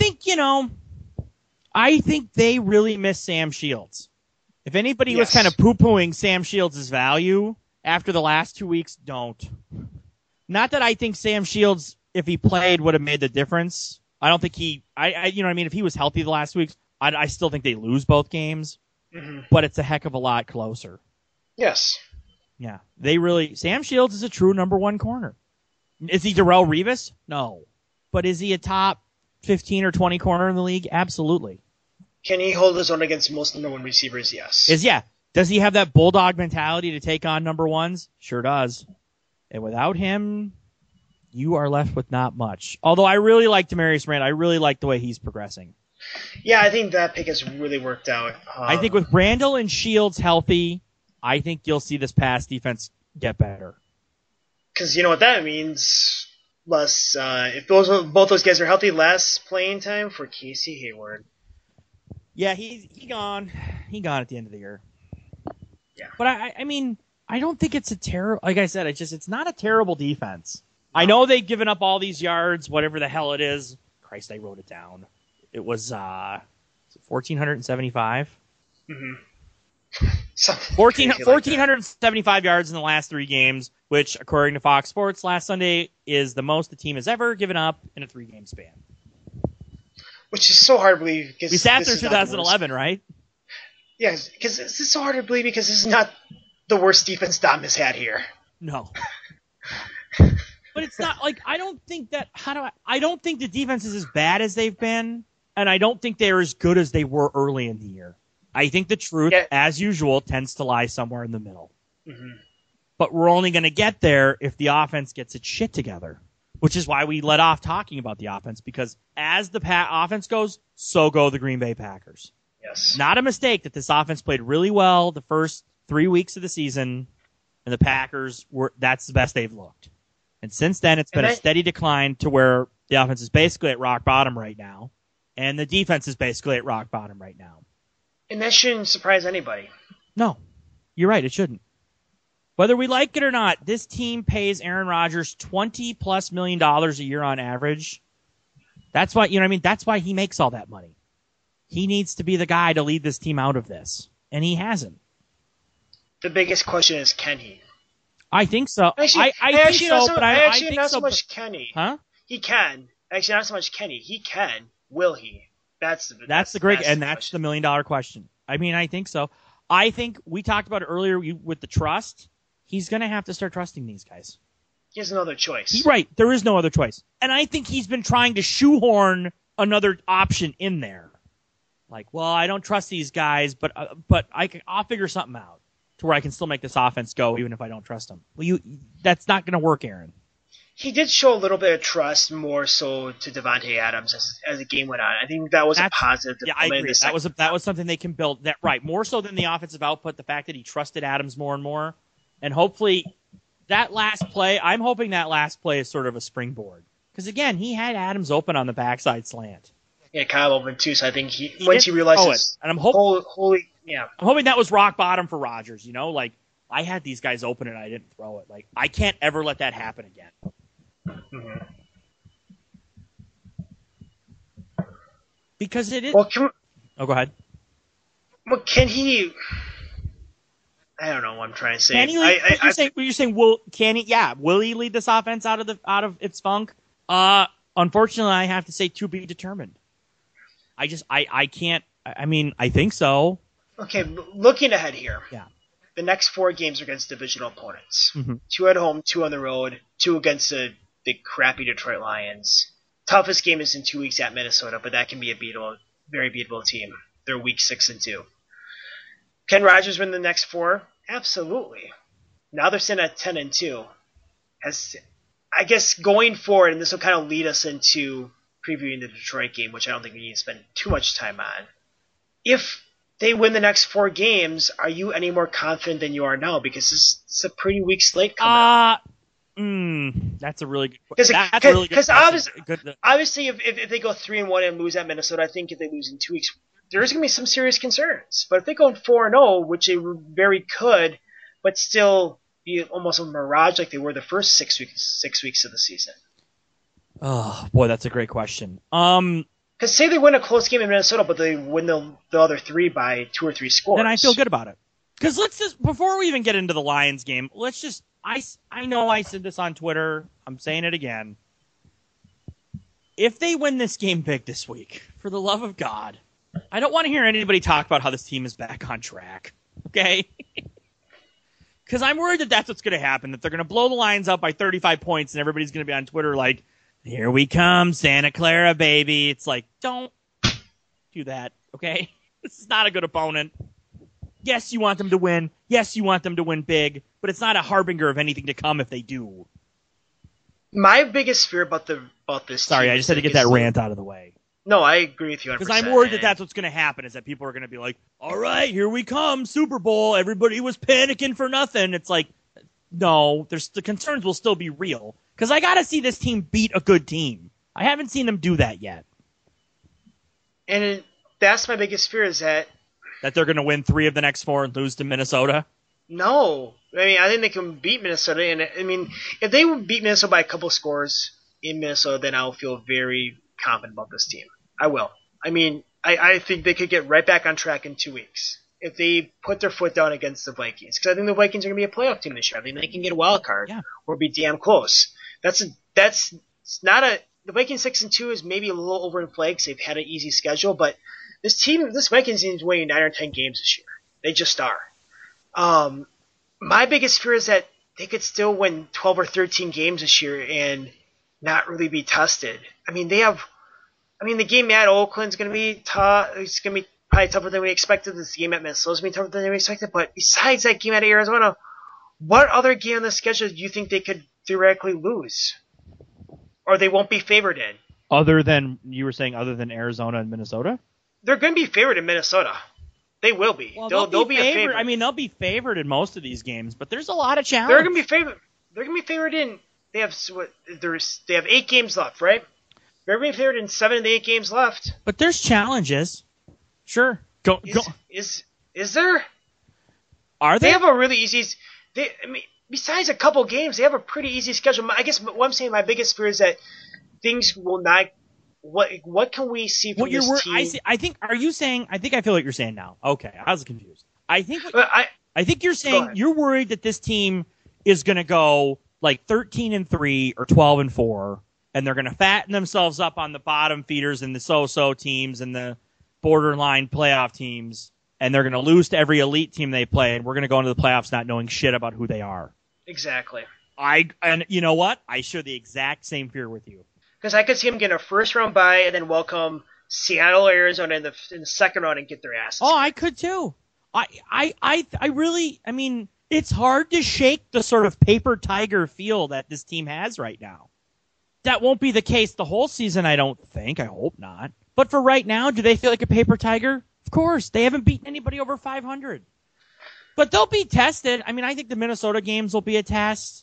Speaker 5: think they really miss Sam Shields. If anybody was kind of poo-pooing Sam Shields' value after the last 2 weeks, don't. Not that I think Sam Shields, if he played, would have made the difference. I don't think you know what I mean? If he was healthy the last weeks, I still think they lose both games.
Speaker 4: Mm-hmm.
Speaker 5: But it's a heck of a lot closer.
Speaker 4: Yes.
Speaker 5: Yeah. Sam Shields is a true number 1 corner. Is he Darrelle Revis? No. But is he a top 15 or 20 corner in the league? Absolutely.
Speaker 4: Can he hold his own against most number 1 receivers? Yes.
Speaker 5: Does he have that bulldog mentality to take on number 1s? Sure does. And without him, you are left with not much. Although I really like Demaryius Randall. I really like the way he's progressing.
Speaker 4: Yeah, I think that pick has really worked out.
Speaker 5: I think with Randall and Shields healthy, I think you'll see this pass defense get better.
Speaker 4: Because you know what that means? Less, if both those guys are healthy, less playing time for Casey Hayward.
Speaker 5: Yeah, he gone. He gone at the end of the year.
Speaker 4: Yeah.
Speaker 5: But I mean, I don't think it's a terrible. Like I said, it's not a terrible defense. No. I know they've given up all these yards, whatever the hell it is. Christ, I wrote it down. It was 1,475.
Speaker 4: Mm-hmm.
Speaker 5: 1,475 yards in the last 3 games, which, according to Fox Sports last Sunday, is the most the team has ever given up in a 3-game span.
Speaker 4: Which is so hard to believe.
Speaker 5: We sat through 2011, right?
Speaker 4: Yes, because this is so hard to believe because this is not the worst defense Dom has had here.
Speaker 5: No. But it's not like I don't think the defense is as bad as they've been, and I don't think they're as good as they were early in the year. I think the truth, as usual, tends to lie somewhere in the middle.
Speaker 4: Mm-hmm.
Speaker 5: But we're only going to get there if the offense gets its shit together, which is why we let off talking about the offense, because as the offense goes, so go the Green Bay Packers.
Speaker 4: Yes.
Speaker 5: Not a mistake that this offense played really well the first 3 weeks of the season, and the Packers that's the best they've looked. And since then, it's been a steady decline to where the offense is basically at rock bottom right now, and the defense is basically at rock bottom right now.
Speaker 4: And that shouldn't surprise anybody.
Speaker 5: No, you're right. It shouldn't. Whether we like it or not, this team pays Aaron Rodgers $20+ million a year on average. That's why, you know what I mean? That's why he makes all that money. He needs to be the guy to lead this team out of this, and he hasn't.
Speaker 4: The biggest question is, can he?
Speaker 5: I think so.
Speaker 4: Actually,
Speaker 5: I think so, but I think
Speaker 4: not
Speaker 5: so
Speaker 4: much Kenny.
Speaker 5: Huh?
Speaker 4: He can. Actually, not so much Kenny. He can. Will he? That's the
Speaker 5: $1 million question. I mean, I think so. I think we talked about it earlier with the trust. He's going to have to start trusting these guys.
Speaker 4: He has no other choice.
Speaker 5: Right. There is no other choice. And I think he's been trying to shoehorn another option in there. Like, well, I don't trust these guys, but I'll figure something out to where I can still make this offense go even if I don't trust them. Well, that's not going to work, Aaron.
Speaker 4: He did show a little bit of trust, more so to Davante Adams as the game went on. I think that was a positive.
Speaker 5: Yeah, I agree. That was something they can build. That right, more so than the offensive output. The fact that he trusted Adams more and more, and hopefully that last play. I'm hoping that last play is sort of a springboard because again, he had Adams open on the backside slant.
Speaker 4: Yeah, Kyle open too. So I think once he realizes,
Speaker 5: and I'm hoping that was rock bottom for Rodgers. You know, like I had these guys open and I didn't throw it. Like I can't ever let that happen again. Mm-hmm. Because it is.
Speaker 4: Well,
Speaker 5: go ahead.
Speaker 4: Well, can he? I don't know what I'm trying to say.
Speaker 5: Can he lead, you're saying can he? Yeah, will he lead this offense out of its funk? Unfortunately, I have to say to be determined. I can't. I mean, I think so.
Speaker 4: Okay, looking ahead here.
Speaker 5: Yeah.
Speaker 4: The next 4 games are against divisional opponents.
Speaker 5: Mm-hmm.
Speaker 4: 2 at home, 2 on the road, 2 against the crappy Detroit Lions. Toughest game is in 2 weeks at Minnesota, but that can be a very beatable team. They're week 6-2. Can Rodgers win the next 4? Absolutely. Now they're sitting at 10-2. I guess going forward, and this will kind of lead us into previewing the Detroit game, which I don't think we need to spend too much time on. If they win the next 4 games, are you any more confident than you are now? Because it's a pretty weak slate coming up.
Speaker 5: That's a really good question.
Speaker 4: Because obviously, if they go 3-1 and lose at Minnesota, I think if they lose in 2 weeks, there's going to be some serious concerns. But if they go 4-0, which they very could, but still be almost a mirage like they were the first 6 weeks of the season.
Speaker 5: Oh boy, that's a great question.
Speaker 4: Because say they win a close game in Minnesota, but they win the other 3 by 2 or 3 scores.
Speaker 5: Then I feel good about it. Because before we even get into the Lions game, I know I said this on Twitter. I'm saying it again. If they win this game big this week, for the love of God, I don't want to hear anybody talk about how this team is back on track. Okay? Because I'm worried that that's what's going to happen, that they're going to blow the Lions up by 35 points and everybody's going to be on Twitter like, here we come, Santa Clara, baby. It's like, don't do that, okay? This is not a good opponent. Yes, you want them to win. Yes, you want them to win big, but it's not a harbinger of anything to come if they do.
Speaker 4: My biggest fear about this
Speaker 5: Sorry,
Speaker 4: team
Speaker 5: I just had to get that rant out of the way.
Speaker 4: No, I agree with you 100%.
Speaker 5: Because I'm worried that that's what's going to happen, is that people are going to be like, all right, here we come, Super Bowl. Everybody was panicking for nothing. It's like, no, the concerns will still be real. Because I got to see this team beat a good team. I haven't seen them do that yet.
Speaker 4: And that's my biggest fear, is that
Speaker 5: they're going to win 3 of the next 4 and lose to Minnesota?
Speaker 4: No. I mean, I think they can beat Minnesota. And I mean, if they beat Minnesota by a couple scores in Minnesota, then I'll feel very confident about this team. I will. I mean, I think they could get right back on track in 2 weeks if they put their foot down against the Vikings. Because I think the Vikings are going to be a playoff team this year. I think they can get a wild card or be damn close. That's not a – the Vikings 6-2 is maybe a little overinflated because they've had an easy schedule, but this Vikings team is winning 9 or 10 games this year. They just are. My biggest fear is that they could still win 12 or 13 games this year and not really be tested. I mean, the game at Oakland's going to be tough. It's going to be probably tougher than we expected. This game at Minnesota's going to be tougher than we expected. But besides that game at Arizona, what other game on the schedule do you think they could theoretically lose? Or they won't be favored in?
Speaker 5: Other than Arizona and Minnesota?
Speaker 4: They're going to be favored in Minnesota. They will be.
Speaker 5: Well,
Speaker 4: they'll be a favorite.
Speaker 5: I mean, they'll be favored in most of these games, but there's a lot of challenge.
Speaker 4: They're going to be favored. They're going to be favored in. They have 8 games left, right? They're going to be favored in 7 of the 8 games left.
Speaker 5: But there's challenges. Sure. Go.
Speaker 4: Is there?
Speaker 5: Are there?
Speaker 4: They have a really easy. Besides a couple games, they have a pretty easy schedule. I guess what I'm saying, my biggest fear is that things will not. What can we see from this team?
Speaker 5: I think. Are you saying? I think I feel what you're saying now. Okay, I was confused. I think you're saying you're worried that this team is going to go like 13-3 or 12-4, and they're going to fatten themselves up on the bottom feeders and the so-so teams and the borderline playoff teams, and they're going to lose to every elite team they play, and we're going to go into the playoffs not knowing shit about who they are.
Speaker 4: Exactly.
Speaker 5: And you know what? I share the exact same fear with you.
Speaker 4: Because I could see them get a first-round bye and then welcome Seattle, Arizona in the second round and get their asses.
Speaker 5: Oh, I could too. I really, I mean, it's hard to shake the sort of paper tiger feel that this team has right now. That won't be the case the whole season, I don't think. I hope not. But for right now, do they feel like a paper tiger? Of course. They haven't beaten anybody over 500. But they'll be tested. I mean, I think the Minnesota games will be a test.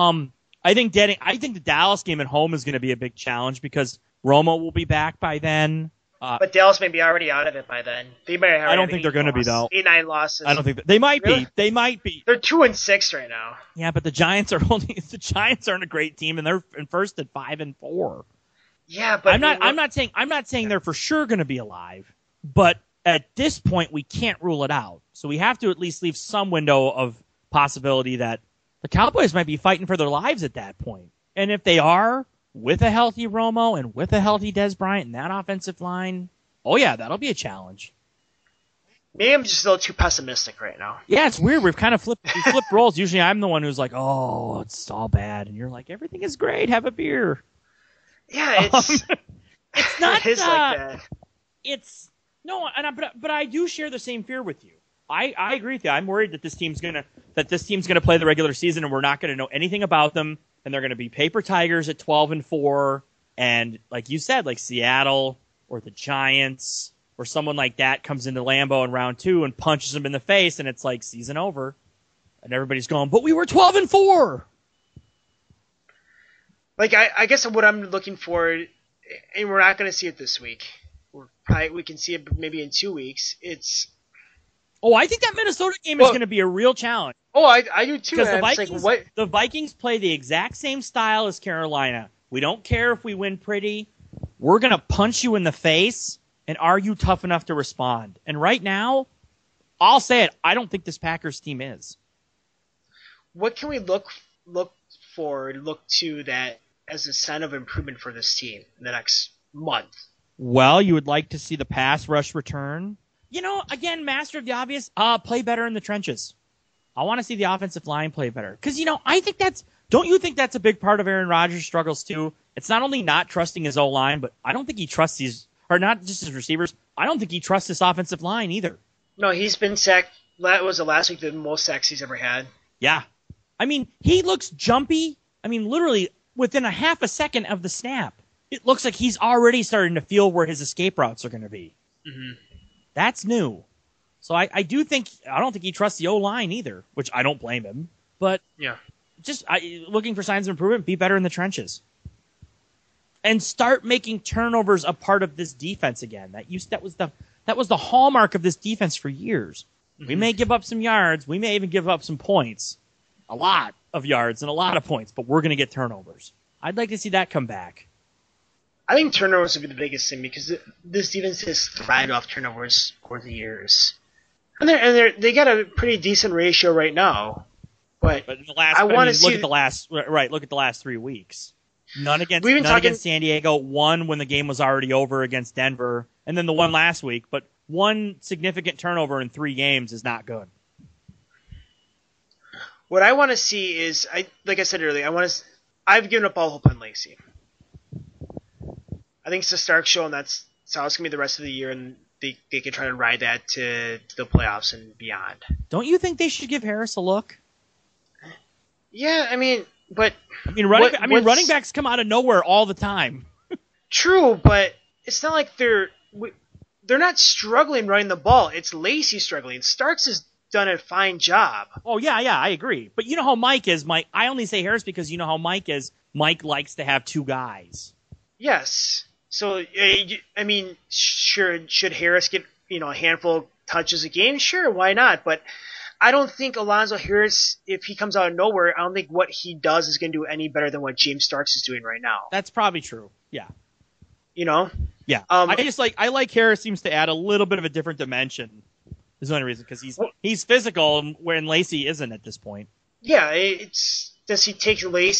Speaker 5: I think the Dallas game at home is going to be a big challenge because Romo will be back by then.
Speaker 4: But Dallas may be already out of it by then. They might have.
Speaker 5: I don't think they're going to be though.
Speaker 4: 8-9 losses.
Speaker 5: I don't think they might
Speaker 4: really?
Speaker 5: be. They might be.
Speaker 4: They're 2-6 right now.
Speaker 5: Yeah, but the Giants aren't a great team, and they're in first at 5-4.
Speaker 4: Yeah, but
Speaker 5: I'm not saying they're for sure going to be alive, but at this point we can't rule it out. So we have to at least leave some window of possibility that the Cowboys might be fighting for their lives at that point. And if they are, with a healthy Romo and with a healthy Dez Bryant and that offensive line, oh yeah, that'll be a challenge.
Speaker 4: Maybe I'm just a little too pessimistic right now.
Speaker 5: Yeah, it's weird. We've kind of flipped roles. Usually I'm the one who's like, oh, it's all bad. And you're like, everything is great. Have a beer.
Speaker 4: Yeah, it's
Speaker 5: not
Speaker 4: it is like that.
Speaker 5: It's no, but I do share the same fear with you. I agree with you. I'm worried that this team's gonna play the regular season and we're not gonna know anything about them, and they're gonna be paper tigers at 12-4, and like you said, like Seattle or the Giants or someone like that comes into Lambeau in round 2 and punches them in the face, and it's like season over, and everybody's going, but we were 12-4.
Speaker 4: Like I guess what I'm looking for, and we're not going to see it this week. We can see it maybe in 2 weeks.
Speaker 5: I think that Minnesota game is going to be a real challenge.
Speaker 4: Oh, I do too.
Speaker 5: Because the Vikings play the exact same style as Carolina. We don't care if we win pretty. We're going to punch you in the face, and are you tough enough to respond? And right now, I'll say it, I don't think this Packers team is.
Speaker 4: What can we look to that as a sign of improvement for this team in the next month?
Speaker 5: Well, you would like to see the pass rush return. You know, again, master of the obvious, play better in the trenches. I want to see the offensive line play better. Because, I think don't you think that's a big part of Aaron Rodgers' struggles too? It's not only not trusting his O-line, but I don't think he trusts or not just his receivers, I don't think he trusts his offensive line either.
Speaker 4: No, he's been sacked. That was the last week the most sacks he's ever had.
Speaker 5: Yeah. I mean, he looks jumpy. I mean, literally within a half a second of the snap, it looks like he's already starting to feel where his escape routes are going to be.
Speaker 4: Mm-hmm.
Speaker 5: That's new. So I don't think he trusts the O-line either, which I don't blame him. But
Speaker 4: yeah, just
Speaker 5: looking for signs of improvement, be better in the trenches. And start making turnovers a part of this defense again. That was the hallmark of this defense for years. Mm-hmm. We may give up some yards. We may even give up some points. A lot of yards and a lot of points, but we're going to get turnovers. I'd like to see that come back.
Speaker 4: I think turnovers would be the biggest thing because this defense has thrived off turnovers over the years. And they got a pretty decent ratio right now. But
Speaker 5: in the last, look at the last 3 weeks. None against San Diego, one when the game was already over against Denver, and then the one last week. But one significant turnover in 3 games is not good.
Speaker 4: What I want to see is, like I said earlier, I've given up all hope on Lacey. I think it's a Stark show, and that's how it's going to be the rest of the year, and they can try to ride that to the playoffs and beyond.
Speaker 5: Don't you think they should give Harris a look?
Speaker 4: Yeah,
Speaker 5: running backs come out of nowhere all the time.
Speaker 4: True, but it's not like they're not struggling running the ball. It's Lacey struggling. Starks has done a fine job.
Speaker 5: Oh, yeah, I agree. But you know how Mike is, Mike. I only say Harris because you know how Mike is. Mike likes to have 2 guys.
Speaker 4: Yes. So, I mean, sure, should Harris get, a handful of touches a game? Sure, why not? But I don't think Alonzo Harris, if he comes out of nowhere, I don't think what he does is going to do any better than what James Starks is doing right now.
Speaker 5: That's probably true. Yeah.
Speaker 4: Yeah.
Speaker 5: I like Harris seems to add a little bit of a different dimension. Is the only reason because he's physical when Lacey isn't at this point.
Speaker 4: Yeah, does he take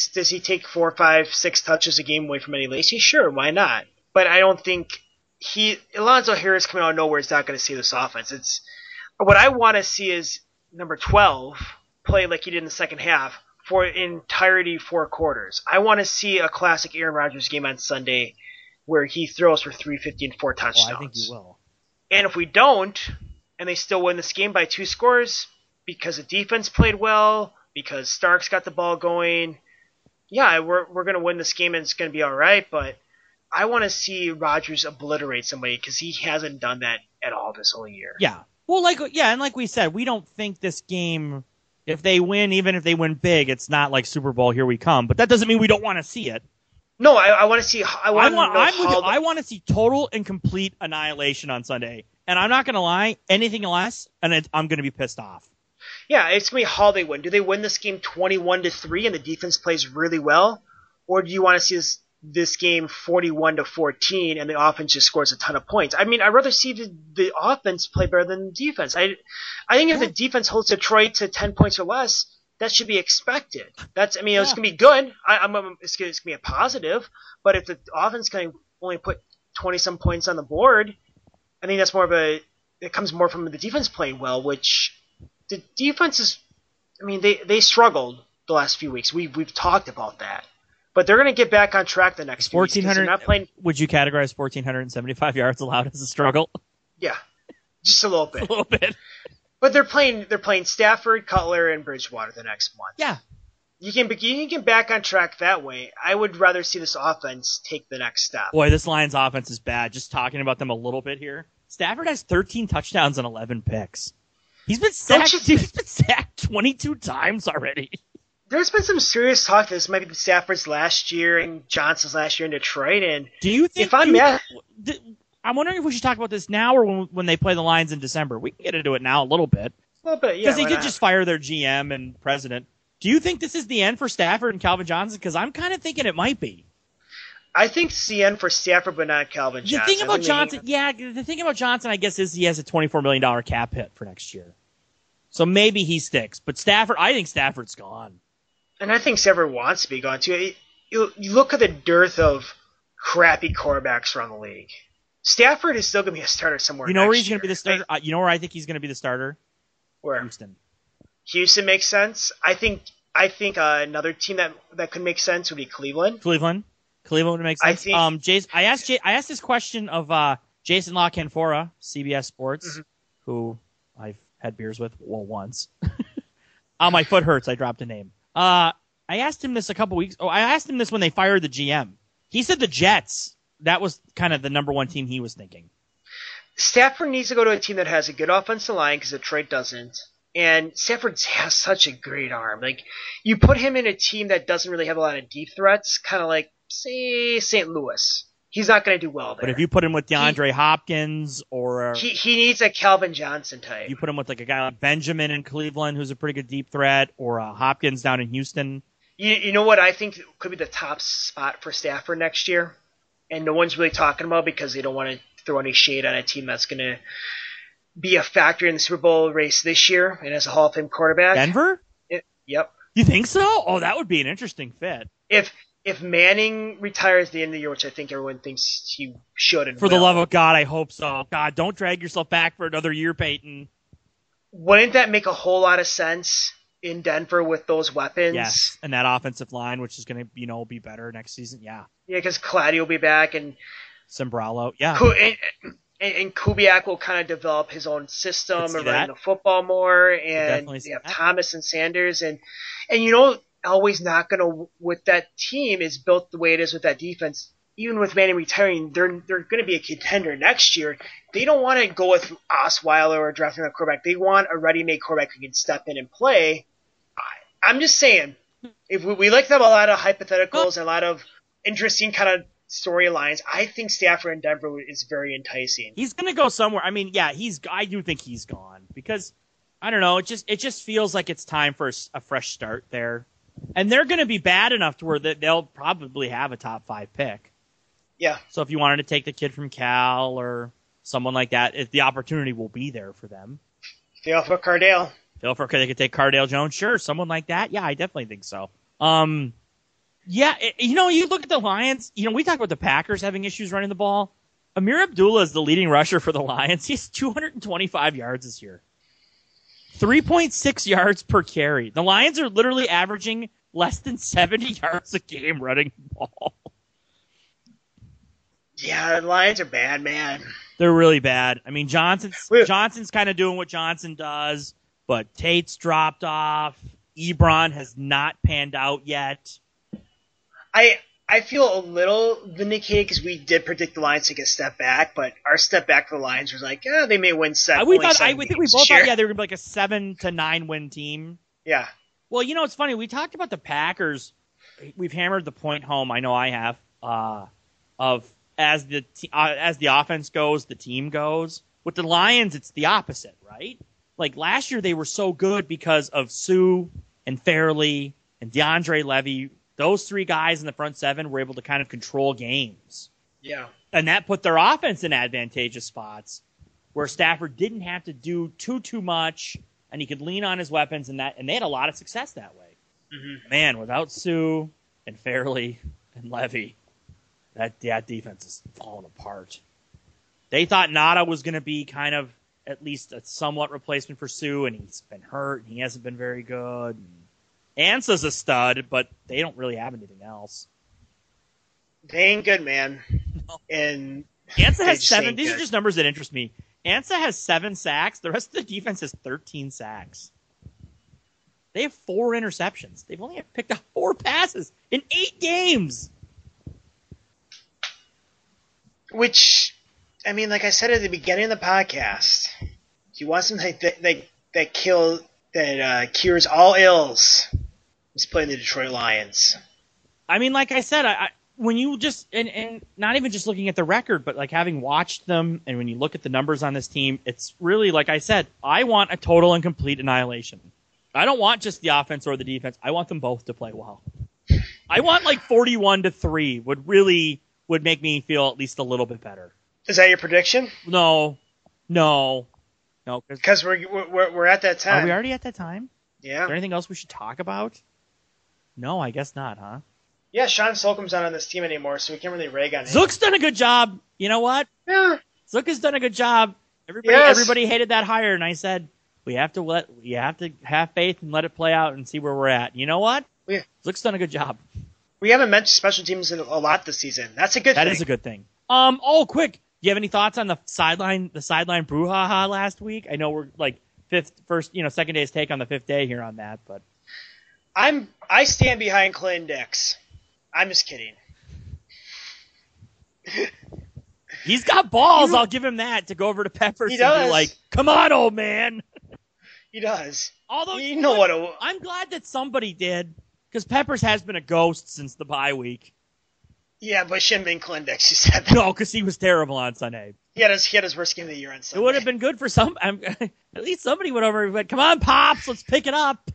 Speaker 4: 4, 5, 6 touches a game away from Eddie Lacy? Sure, why not? But I don't think Alonzo Harris coming out of nowhere is not going to see this offense. What I want to see is number 12 play like he did in the second half for entirety 4 quarters. I want to see a classic Aaron Rodgers game on Sunday where he throws for 350 and 4 touchdowns.
Speaker 5: Well, I think he will.
Speaker 4: And if we don't, and they still win this game by 2 scores because the defense played well, because Starks got the ball going, yeah, we're going to win this game and it's going to be all right. But I want to see Rodgers obliterate somebody because he hasn't done that at all this whole year.
Speaker 5: Yeah. Well, and like we said, we don't think this game, if they win, even if they win big, it's not like Super Bowl, here we come. But that doesn't mean we don't want to see it.
Speaker 4: No, I want to see. I
Speaker 5: want to see total and complete annihilation on Sunday. And I'm not going to lie, anything less, and I'm going to be pissed off.
Speaker 4: Yeah, it's going to be how they win. Do they win this game 21-3 and the defense plays really well? Or do you want to see this game 41-14 and the offense just scores a ton of points? I mean, I'd rather see the offense play better than the defense. I think if the defense holds Detroit to 10 points or less, that should be expected. It's going to be good. It's going to be a positive. But if the offense can only put 20-some points on the board, I think that's it comes more from the defense playing well, which the defense is, they struggled the last few weeks. We've talked about that. But they're going to get back on track the next few weeks.
Speaker 5: Would you categorize 1,475 yards allowed as a struggle?
Speaker 4: Yeah, just a little bit.
Speaker 5: A little bit.
Speaker 4: But they're playing Stafford, Cutler, and Bridgewater the next month.
Speaker 5: Yeah.
Speaker 4: You can get back on track that way. I would rather see this offense take the next step.
Speaker 5: Boy, this Lions offense is bad. Just talking about them a little bit here. Stafford has 13 touchdowns and 11 picks. He's been sacked 22 times already.
Speaker 4: There's been some serious talk that this might be Stafford's last year and Johnson's last year in Detroit. And
Speaker 5: do you think? I'm wondering if we should talk about this now or when they play the Lions in December. We can get into it now a little bit.
Speaker 4: A little bit, yeah.
Speaker 5: Because they could just fire their GM and president. Do you think this is the end for Stafford and Calvin Johnson? Because I'm kind of thinking it might be.
Speaker 4: I think it's the end for Stafford, but not Calvin Johnson.
Speaker 5: The thing about Johnson, I guess, is he has a $24 million cap hit for next year. So maybe he sticks. But I think Stafford's gone.
Speaker 4: And I think Stafford wants to be gone, too. You look at the dearth of crappy quarterbacks around the league. Stafford is still going to be a starter somewhere.
Speaker 5: You know where he's going to be the starter? You know where I think he's going to be the starter?
Speaker 4: Where?
Speaker 5: Houston
Speaker 4: makes sense. I think another team that could make sense would be Cleveland.
Speaker 5: Cleveland would make sense. I asked this question of Jason La Canfora, CBS Sports, who I've had beers with once. My foot hurts. I dropped a name. I asked him this a couple weeks. I asked him this when they fired the GM. He said the Jets. That was kind of the number one team he was thinking.
Speaker 4: Stafford needs to go to a team that has a good offensive line because Detroit doesn't. And Stafford has such a great arm. Like, you put him in a team that doesn't really have a lot of deep threats, kind of like, say, St. Louis. He's not going to do well there.
Speaker 5: But if you put him with DeAndre Hopkins or...
Speaker 4: He needs a Calvin Johnson type.
Speaker 5: You put him with like a guy like Benjamin in Cleveland who's a pretty good deep threat, or Hopkins down in Houston.
Speaker 4: You know what I think could be the top spot for Stafford next year? And no one's really talking about because they don't want to throw any shade on a team that's going to be a factor in the Super Bowl race this year and as a Hall of Fame quarterback.
Speaker 5: Denver?
Speaker 4: Yep.
Speaker 5: You think so? Oh, that would be an interesting fit.
Speaker 4: If Manning retires at the end of the year, which I think everyone thinks he should and
Speaker 5: For the love of God, I hope so. God, don't drag yourself back for another year, Peyton.
Speaker 4: Wouldn't that make a whole lot of sense in Denver with those weapons?
Speaker 5: Yes, and that offensive line, which is going to be better next season. Yeah.
Speaker 4: Yeah, because Claddy will be back and
Speaker 5: Sembralo. Yeah.
Speaker 4: And Kubiak will kind of develop his own system and run the football more. And they have Thomas and Sanders. And Elway's not going to, with that team, is built the way it is with that defense. Even with Manning retiring, they're going to be a contender next year. They don't want to go with Osweiler or drafting a quarterback. They want a ready-made quarterback who can step in and play. I'm just saying, if we like to have a lot of hypotheticals and a lot of interesting kind of storylines, I think Stafford in Denver is very enticing.
Speaker 5: He's going to go somewhere. I mean, yeah, I do think he's gone because, I don't know, it just feels like it's time for a fresh start there. And they're going to be bad enough to where they'll probably have a top 5 pick.
Speaker 4: Yeah.
Speaker 5: So if you wanted to take the kid from Cal or someone like that, the opportunity will be there for them.
Speaker 4: They offer Cardale.
Speaker 5: Phil, they could take Cardale Jones. Sure, someone like that. Yeah, I definitely think so. You look at the Lions. We talk about the Packers having issues running the ball. Amir Abdullah is the leading rusher for the Lions. He's 225 yards this year. 3.6 yards per carry. The Lions are literally averaging less than 70 yards a game running the ball.
Speaker 4: Yeah, the Lions are bad, man.
Speaker 5: They're really bad. I mean, Johnson's kind of doing what Johnson does, but Tate's dropped off. Ebron has not panned out yet.
Speaker 4: I feel a little vindicated because we did predict the Lions to take a step back, but our step back for the Lions was like, they may win seven.
Speaker 5: I think we both thought, they were going to be like a 7 to 9 win team.
Speaker 4: Yeah.
Speaker 5: Well, it's funny. We talked about the Packers. We've hammered the point home. I know I have. Of as the offense goes, the team goes. With the Lions, it's the opposite, right? Like last year, they were so good because of Sue and Fairley and DeAndre Levy. Those three guys in the front seven were able to kind of control games.
Speaker 4: Yeah.
Speaker 5: And that put their offense in advantageous spots where Stafford didn't have to do too much and he could lean on his weapons and they had a lot of success that way.
Speaker 4: Mm-hmm.
Speaker 5: Man, without Sue and Fairley and Levy, that defense is falling apart. They thought Nada was going to be kind of at least a somewhat replacement for Sue, and he's been hurt and he hasn't been very good. Ansa's a stud, but they don't really have anything else.
Speaker 4: They ain't good, man.
Speaker 5: No.
Speaker 4: And
Speaker 5: Ansa has 7. These are just numbers that interest me. Ansa has 7 sacks. The rest of the defense has 13 sacks. They have 4 interceptions. They've only picked up 4 passes in 8 games.
Speaker 4: Which, I mean, like I said at the beginning of the podcast, you want something that cures all ills. He's playing the Detroit Lions.
Speaker 5: I mean, like I said, when you just and not even just looking at the record, but like having watched them, and when you look at the numbers on this team, it's really like I said. I want a total and complete annihilation. I don't want just the offense or the defense. I want them both to play well. I want like 41-3 would make me feel at least a little bit better.
Speaker 4: Is that your prediction?
Speaker 5: No.
Speaker 4: Because we're at that time.
Speaker 5: Are we already at that time?
Speaker 4: Yeah.
Speaker 5: Is there anything else we should talk about? No, I guess not, huh?
Speaker 4: Yeah, Sean Slocum's not on this team anymore, so we can't really rag on him.
Speaker 5: Zook's done a good job. You know what?
Speaker 4: Yeah.
Speaker 5: Zook has done a good job. Everybody hated that hire, and I said you have to have faith and let it play out and see where we're at. You know what?
Speaker 4: Yeah.
Speaker 5: Zook's done a good job.
Speaker 4: We haven't mentioned special teams a lot this season. That's a good thing.
Speaker 5: That is a good thing. Quick. Do you have any thoughts on the sideline brouhaha last week? I know we're like second day's take on the 5th day here on that, but
Speaker 4: I stand behind Clinton Dix. I'm just kidding.
Speaker 5: He's got balls. I'll give him that to go over to Peppers and be like, "Come on, old man."
Speaker 4: He does.
Speaker 5: Although
Speaker 4: what
Speaker 5: I'm glad that somebody did because Peppers has been a ghost since the bye week.
Speaker 4: Yeah, but it shouldn't have been Clinton Dix. You said that.
Speaker 5: No, because he was terrible on Sunday.
Speaker 4: He had his worst game of the year on Sunday.
Speaker 5: It would have been good for some. At least somebody went over and went, "Come on, Pops, let's pick it up."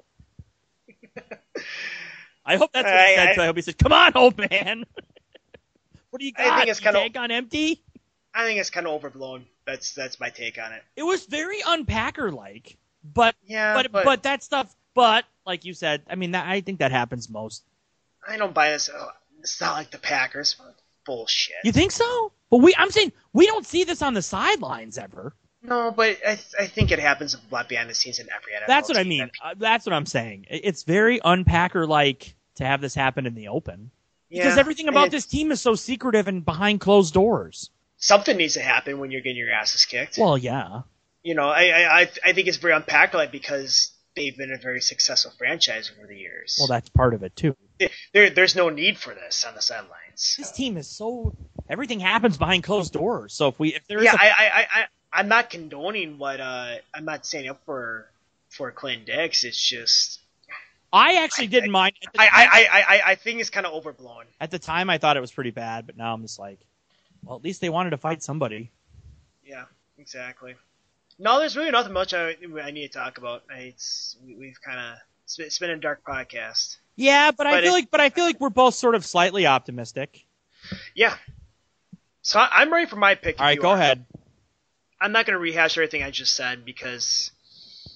Speaker 5: I hope that's what he said. I hope he said, "Come on, old man." What do you got?
Speaker 4: I think it's
Speaker 5: tank on empty.
Speaker 4: I think it's kind of overblown. That's my take on it.
Speaker 5: It was very unpacker-like, but that stuff. But like you said, I mean, I think that happens most.
Speaker 4: I don't buy this. It's not like the Packers. Bullshit.
Speaker 5: You think so? But I'm saying we don't see this on the sidelines ever.
Speaker 4: No, but I think it happens a lot behind the scenes in every NFL.
Speaker 5: That's what I mean. That's what I'm saying. It's very unpacker-like to have this happen in the open. Because everything about this team is so secretive and behind closed doors.
Speaker 4: Something needs to happen when you're getting your asses kicked.
Speaker 5: Well, yeah.
Speaker 4: I think it's very unpacker-like because they've been a very successful franchise over the years.
Speaker 5: Well, that's part of it, too.
Speaker 4: There's no need for this on the sidelines.
Speaker 5: This team is so... Everything happens behind closed doors. So
Speaker 4: I'm not condoning what I'm not saying up for Clinton Dix. It's just
Speaker 5: I actually didn't mind.
Speaker 4: I think it's kind of overblown.
Speaker 5: At the time, I thought it was pretty bad, but now I'm just like, well, at least they wanted to fight somebody.
Speaker 4: Yeah, exactly. No, there's really nothing much I need to talk about. We've kind of it's been a dark podcast.
Speaker 5: Yeah, but I feel like we're both sort of slightly optimistic.
Speaker 4: Yeah. So I'm ready for my pick.
Speaker 5: All right, go ahead.
Speaker 4: I'm not going to rehash everything I just said because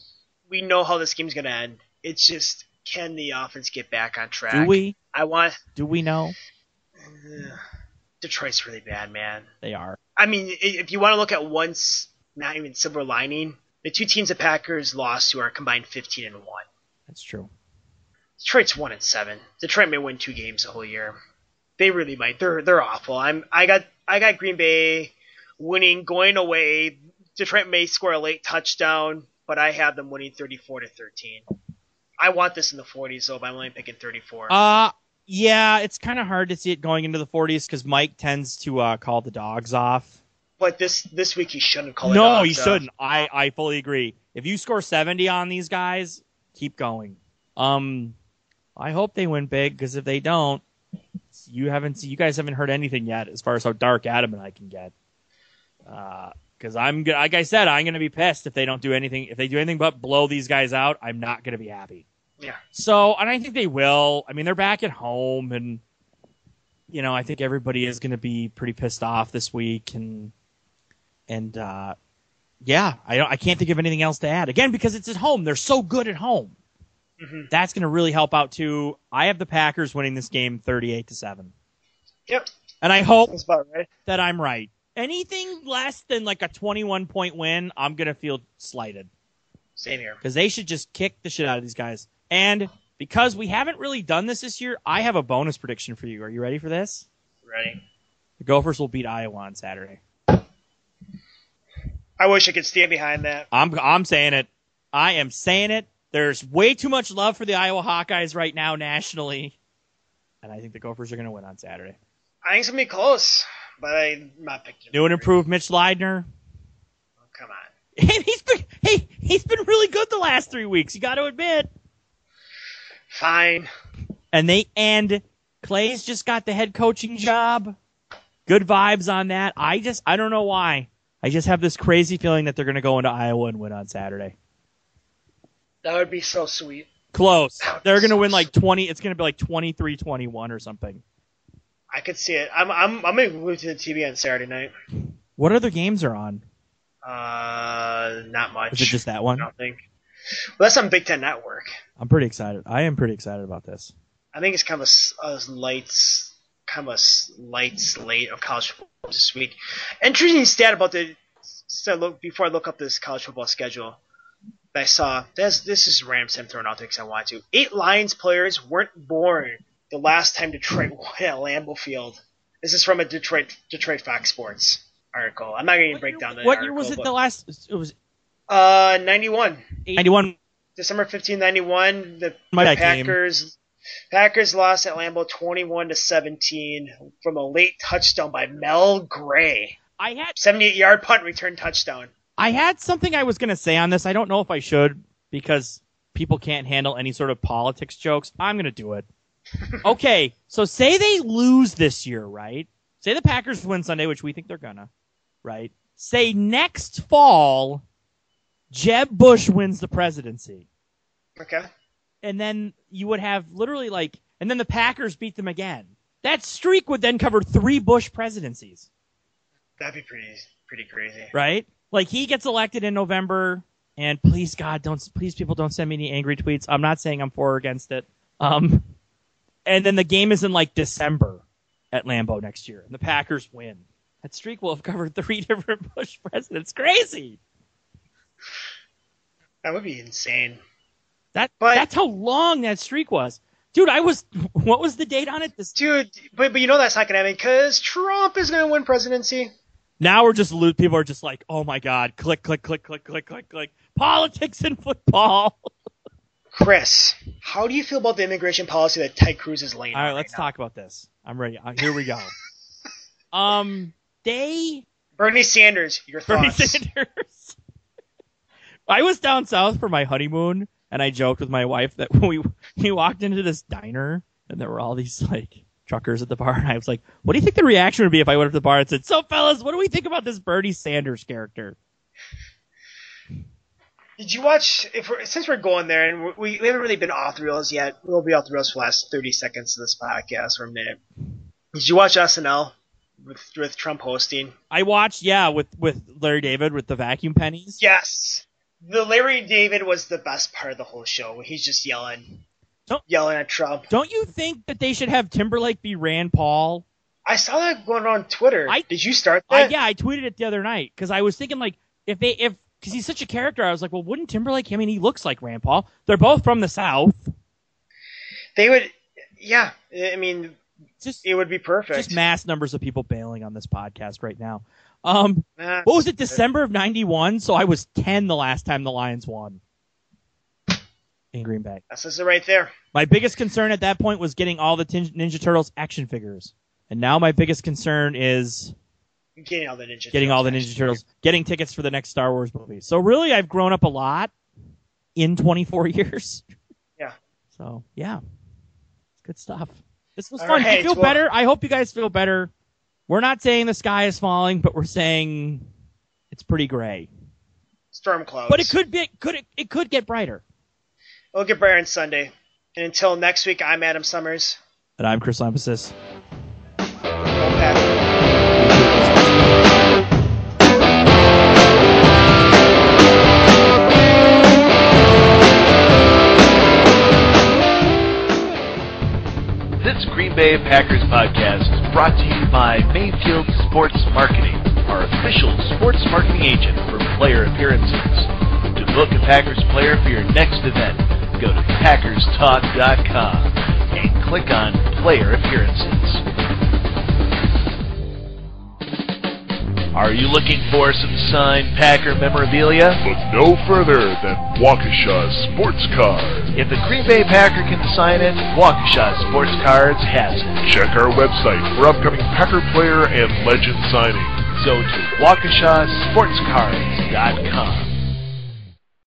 Speaker 4: we know how this game's going to end. It's just, can the offense get back on track?
Speaker 5: Do we?
Speaker 4: Do
Speaker 5: we know?
Speaker 4: Detroit's really bad, man.
Speaker 5: They are.
Speaker 4: I mean, if you want to look at not even silver lining, the two teams the Packers lost to are combined 15-1.
Speaker 5: That's true.
Speaker 4: Detroit's 1-7. Detroit may win 2 games the whole year. They really might. They're awful. I got Green Bay winning, going away. Detroit may score a late touchdown, but I have them winning 34-13. I want this in the 40s, though, but I'm only picking 34.
Speaker 5: Yeah, it's kind of hard to see it going into the 40s because Mike tends to call the dogs off.
Speaker 4: But this week he shouldn't call the dogs off.
Speaker 5: No, he shouldn't. I fully agree. If you score 70 on these guys, keep going. I hope they win big because if they don't, you guys haven't heard anything yet as far as how dark Adam and I can get. Because like I said, I'm gonna be pissed if they don't do anything. If they do anything but blow these guys out, I'm not gonna be happy.
Speaker 4: Yeah.
Speaker 5: So, and I think they will. I mean, they're back at home, and I think everybody is gonna be pretty pissed off this week, and yeah, I can't think of anything else to add. Again, because it's at home, they're so good at home.
Speaker 4: Mm-hmm.
Speaker 5: That's gonna really help out too. I have the Packers winning this game 38-7.
Speaker 4: Yep.
Speaker 5: And I hope
Speaker 4: that's about right.
Speaker 5: that I'm right. Anything less than like a 21-point win, I'm going to feel slighted.
Speaker 4: Same here.
Speaker 5: Because they should just kick the shit out of these guys. And because we haven't really done this year, I have a bonus prediction for you. Are you ready for this?
Speaker 4: Ready.
Speaker 5: The Gophers will beat Iowa on Saturday.
Speaker 4: I wish I could stand behind that.
Speaker 5: I'm saying it. I am saying it. There's way too much love for the Iowa Hawkeyes right now nationally. And I think the Gophers are going to win on Saturday.
Speaker 4: I think it's going to be close. But I'm not picking.
Speaker 5: New and improved Mitch Leidner.
Speaker 4: Oh, come on.
Speaker 5: And he's been really good the last 3 weeks. You got to admit.
Speaker 4: Fine.
Speaker 5: And Clay's just got the head coaching job. Good vibes on that. I don't know why. I just have this crazy feeling that they're going to go into Iowa and win on Saturday.
Speaker 4: That would be so sweet.
Speaker 5: Close. They're going to win like 20. It's going to be like 23-21 or something.
Speaker 4: I could see it. I'm gonna move to the TV on Saturday night.
Speaker 5: What other games are on?
Speaker 4: Not much.
Speaker 5: Is it just that one?
Speaker 4: I don't think. Well, that's on Big Ten Network.
Speaker 5: I'm pretty excited. I am pretty excited about this.
Speaker 4: I think it's kind of a light slate of college football this week. Interesting stat about before I look up this college football schedule that I saw. This is random. I'm throwing out there because I want to. 8 Lions players weren't born the last time Detroit won at Lambeau Field. This is from a Detroit Fox Sports article. I'm not going to break down the
Speaker 5: What
Speaker 4: article.
Speaker 5: year was it? The last? It was
Speaker 4: 91.
Speaker 5: 91.
Speaker 4: December 15, 91. The
Speaker 5: My
Speaker 4: Packers lost at Lambeau 21-17 from a late touchdown by Mel Gray. 78-yard punt return touchdown.
Speaker 5: I had something I was going to say on this. I don't know if I should because people can't handle any sort of politics jokes. I'm going to do it. Okay, so say they lose this year, right? Say the Packers win Sunday, which we think they're gonna, right? Say next fall, Jeb Bush wins the presidency.
Speaker 4: Okay.
Speaker 5: And then you would have literally and then the Packers beat them again. That streak would then cover 3 Bush presidencies.
Speaker 4: That'd be pretty crazy.
Speaker 5: Right? Like he gets elected in November, and please people don't send me any angry tweets. I'm not saying I'm for or against it. And then the game is in December at Lambeau next year, and the Packers win. That streak will have covered 3 different Bush presidents. Crazy.
Speaker 4: That would be insane.
Speaker 5: That's how long that streak was. Dude, what was the date on it?
Speaker 4: Dude, but you know that's not going to happen because Trump is going to win presidency.
Speaker 5: Now people are just like, oh my God, click, click, click, click, click, click, click. Politics and football.
Speaker 4: Chris, how do you feel about the immigration policy that Ted Cruz is laying out?
Speaker 5: All right, let's talk about this. I'm ready. Here we go.
Speaker 4: Bernie Sanders, your thoughts.
Speaker 5: Bernie Sanders. I was down south for my honeymoon, and I joked with my wife that when we walked into this diner, and there were all these truckers at the bar, and I was like, what do you think the reaction would be if I went up to the bar and said, so fellas, what do we think about this Bernie Sanders character?
Speaker 4: Did you watch, since we're going there, and we haven't really been off the rails yet, we'll be off the rails for the last 30 seconds of this podcast, or a minute. Did you watch SNL with Trump hosting?
Speaker 5: I watched, with Larry David with the vacuum pennies.
Speaker 4: Yes. The Larry David was the best part of the whole show. He's just yelling at Trump.
Speaker 5: Don't you think that they should have Timberlake be Rand Paul?
Speaker 4: I saw that going on Twitter. Did you start that?
Speaker 5: I tweeted it the other night because I was thinking like because he's such a character, I was like, well, wouldn't Timberlake? I mean, he looks like Rand Paul. They're both from the South.
Speaker 4: They would, yeah. I mean, it would be perfect.
Speaker 5: Just mass numbers of people bailing on this podcast right now. What was it? December of '91. So I was 10 the last time the Lions won in Green Bay.
Speaker 4: That says it right there.
Speaker 5: My biggest concern at that point was getting all the Ninja Turtles action figures. And now my biggest concern is
Speaker 4: getting all the Ninja
Speaker 5: Turtles, getting tickets for the next Star Wars movie. So really, I've grown up a lot in 24 years.
Speaker 4: Yeah.
Speaker 5: So, yeah. It's good stuff. This was
Speaker 4: all
Speaker 5: fun.
Speaker 4: Right,
Speaker 5: I feel better. I hope you guys feel better. We're not saying the sky is falling, but we're saying it's pretty gray.
Speaker 4: Storm clouds.
Speaker 5: But it could get brighter.
Speaker 4: It'll get brighter on Sunday. And until next week, I'm Adam Summers.
Speaker 5: And I'm Chris Lampassis.
Speaker 2: This Green Bay Packers podcast is brought to you by Mayfield Sports Marketing, our official sports marketing agent for player appearances. To book a Packers player for your next event, go to PackersTalk.com and click on Player Appearances. Are you looking for some signed Packer memorabilia?
Speaker 3: Look no further than Waukesha Sports Cards.
Speaker 2: If the Green Bay Packer can sign it, Waukesha Sports Cards has it.
Speaker 3: Check our website for upcoming Packer player and legend signings.
Speaker 2: Go to WaukeshaSportsCards.com.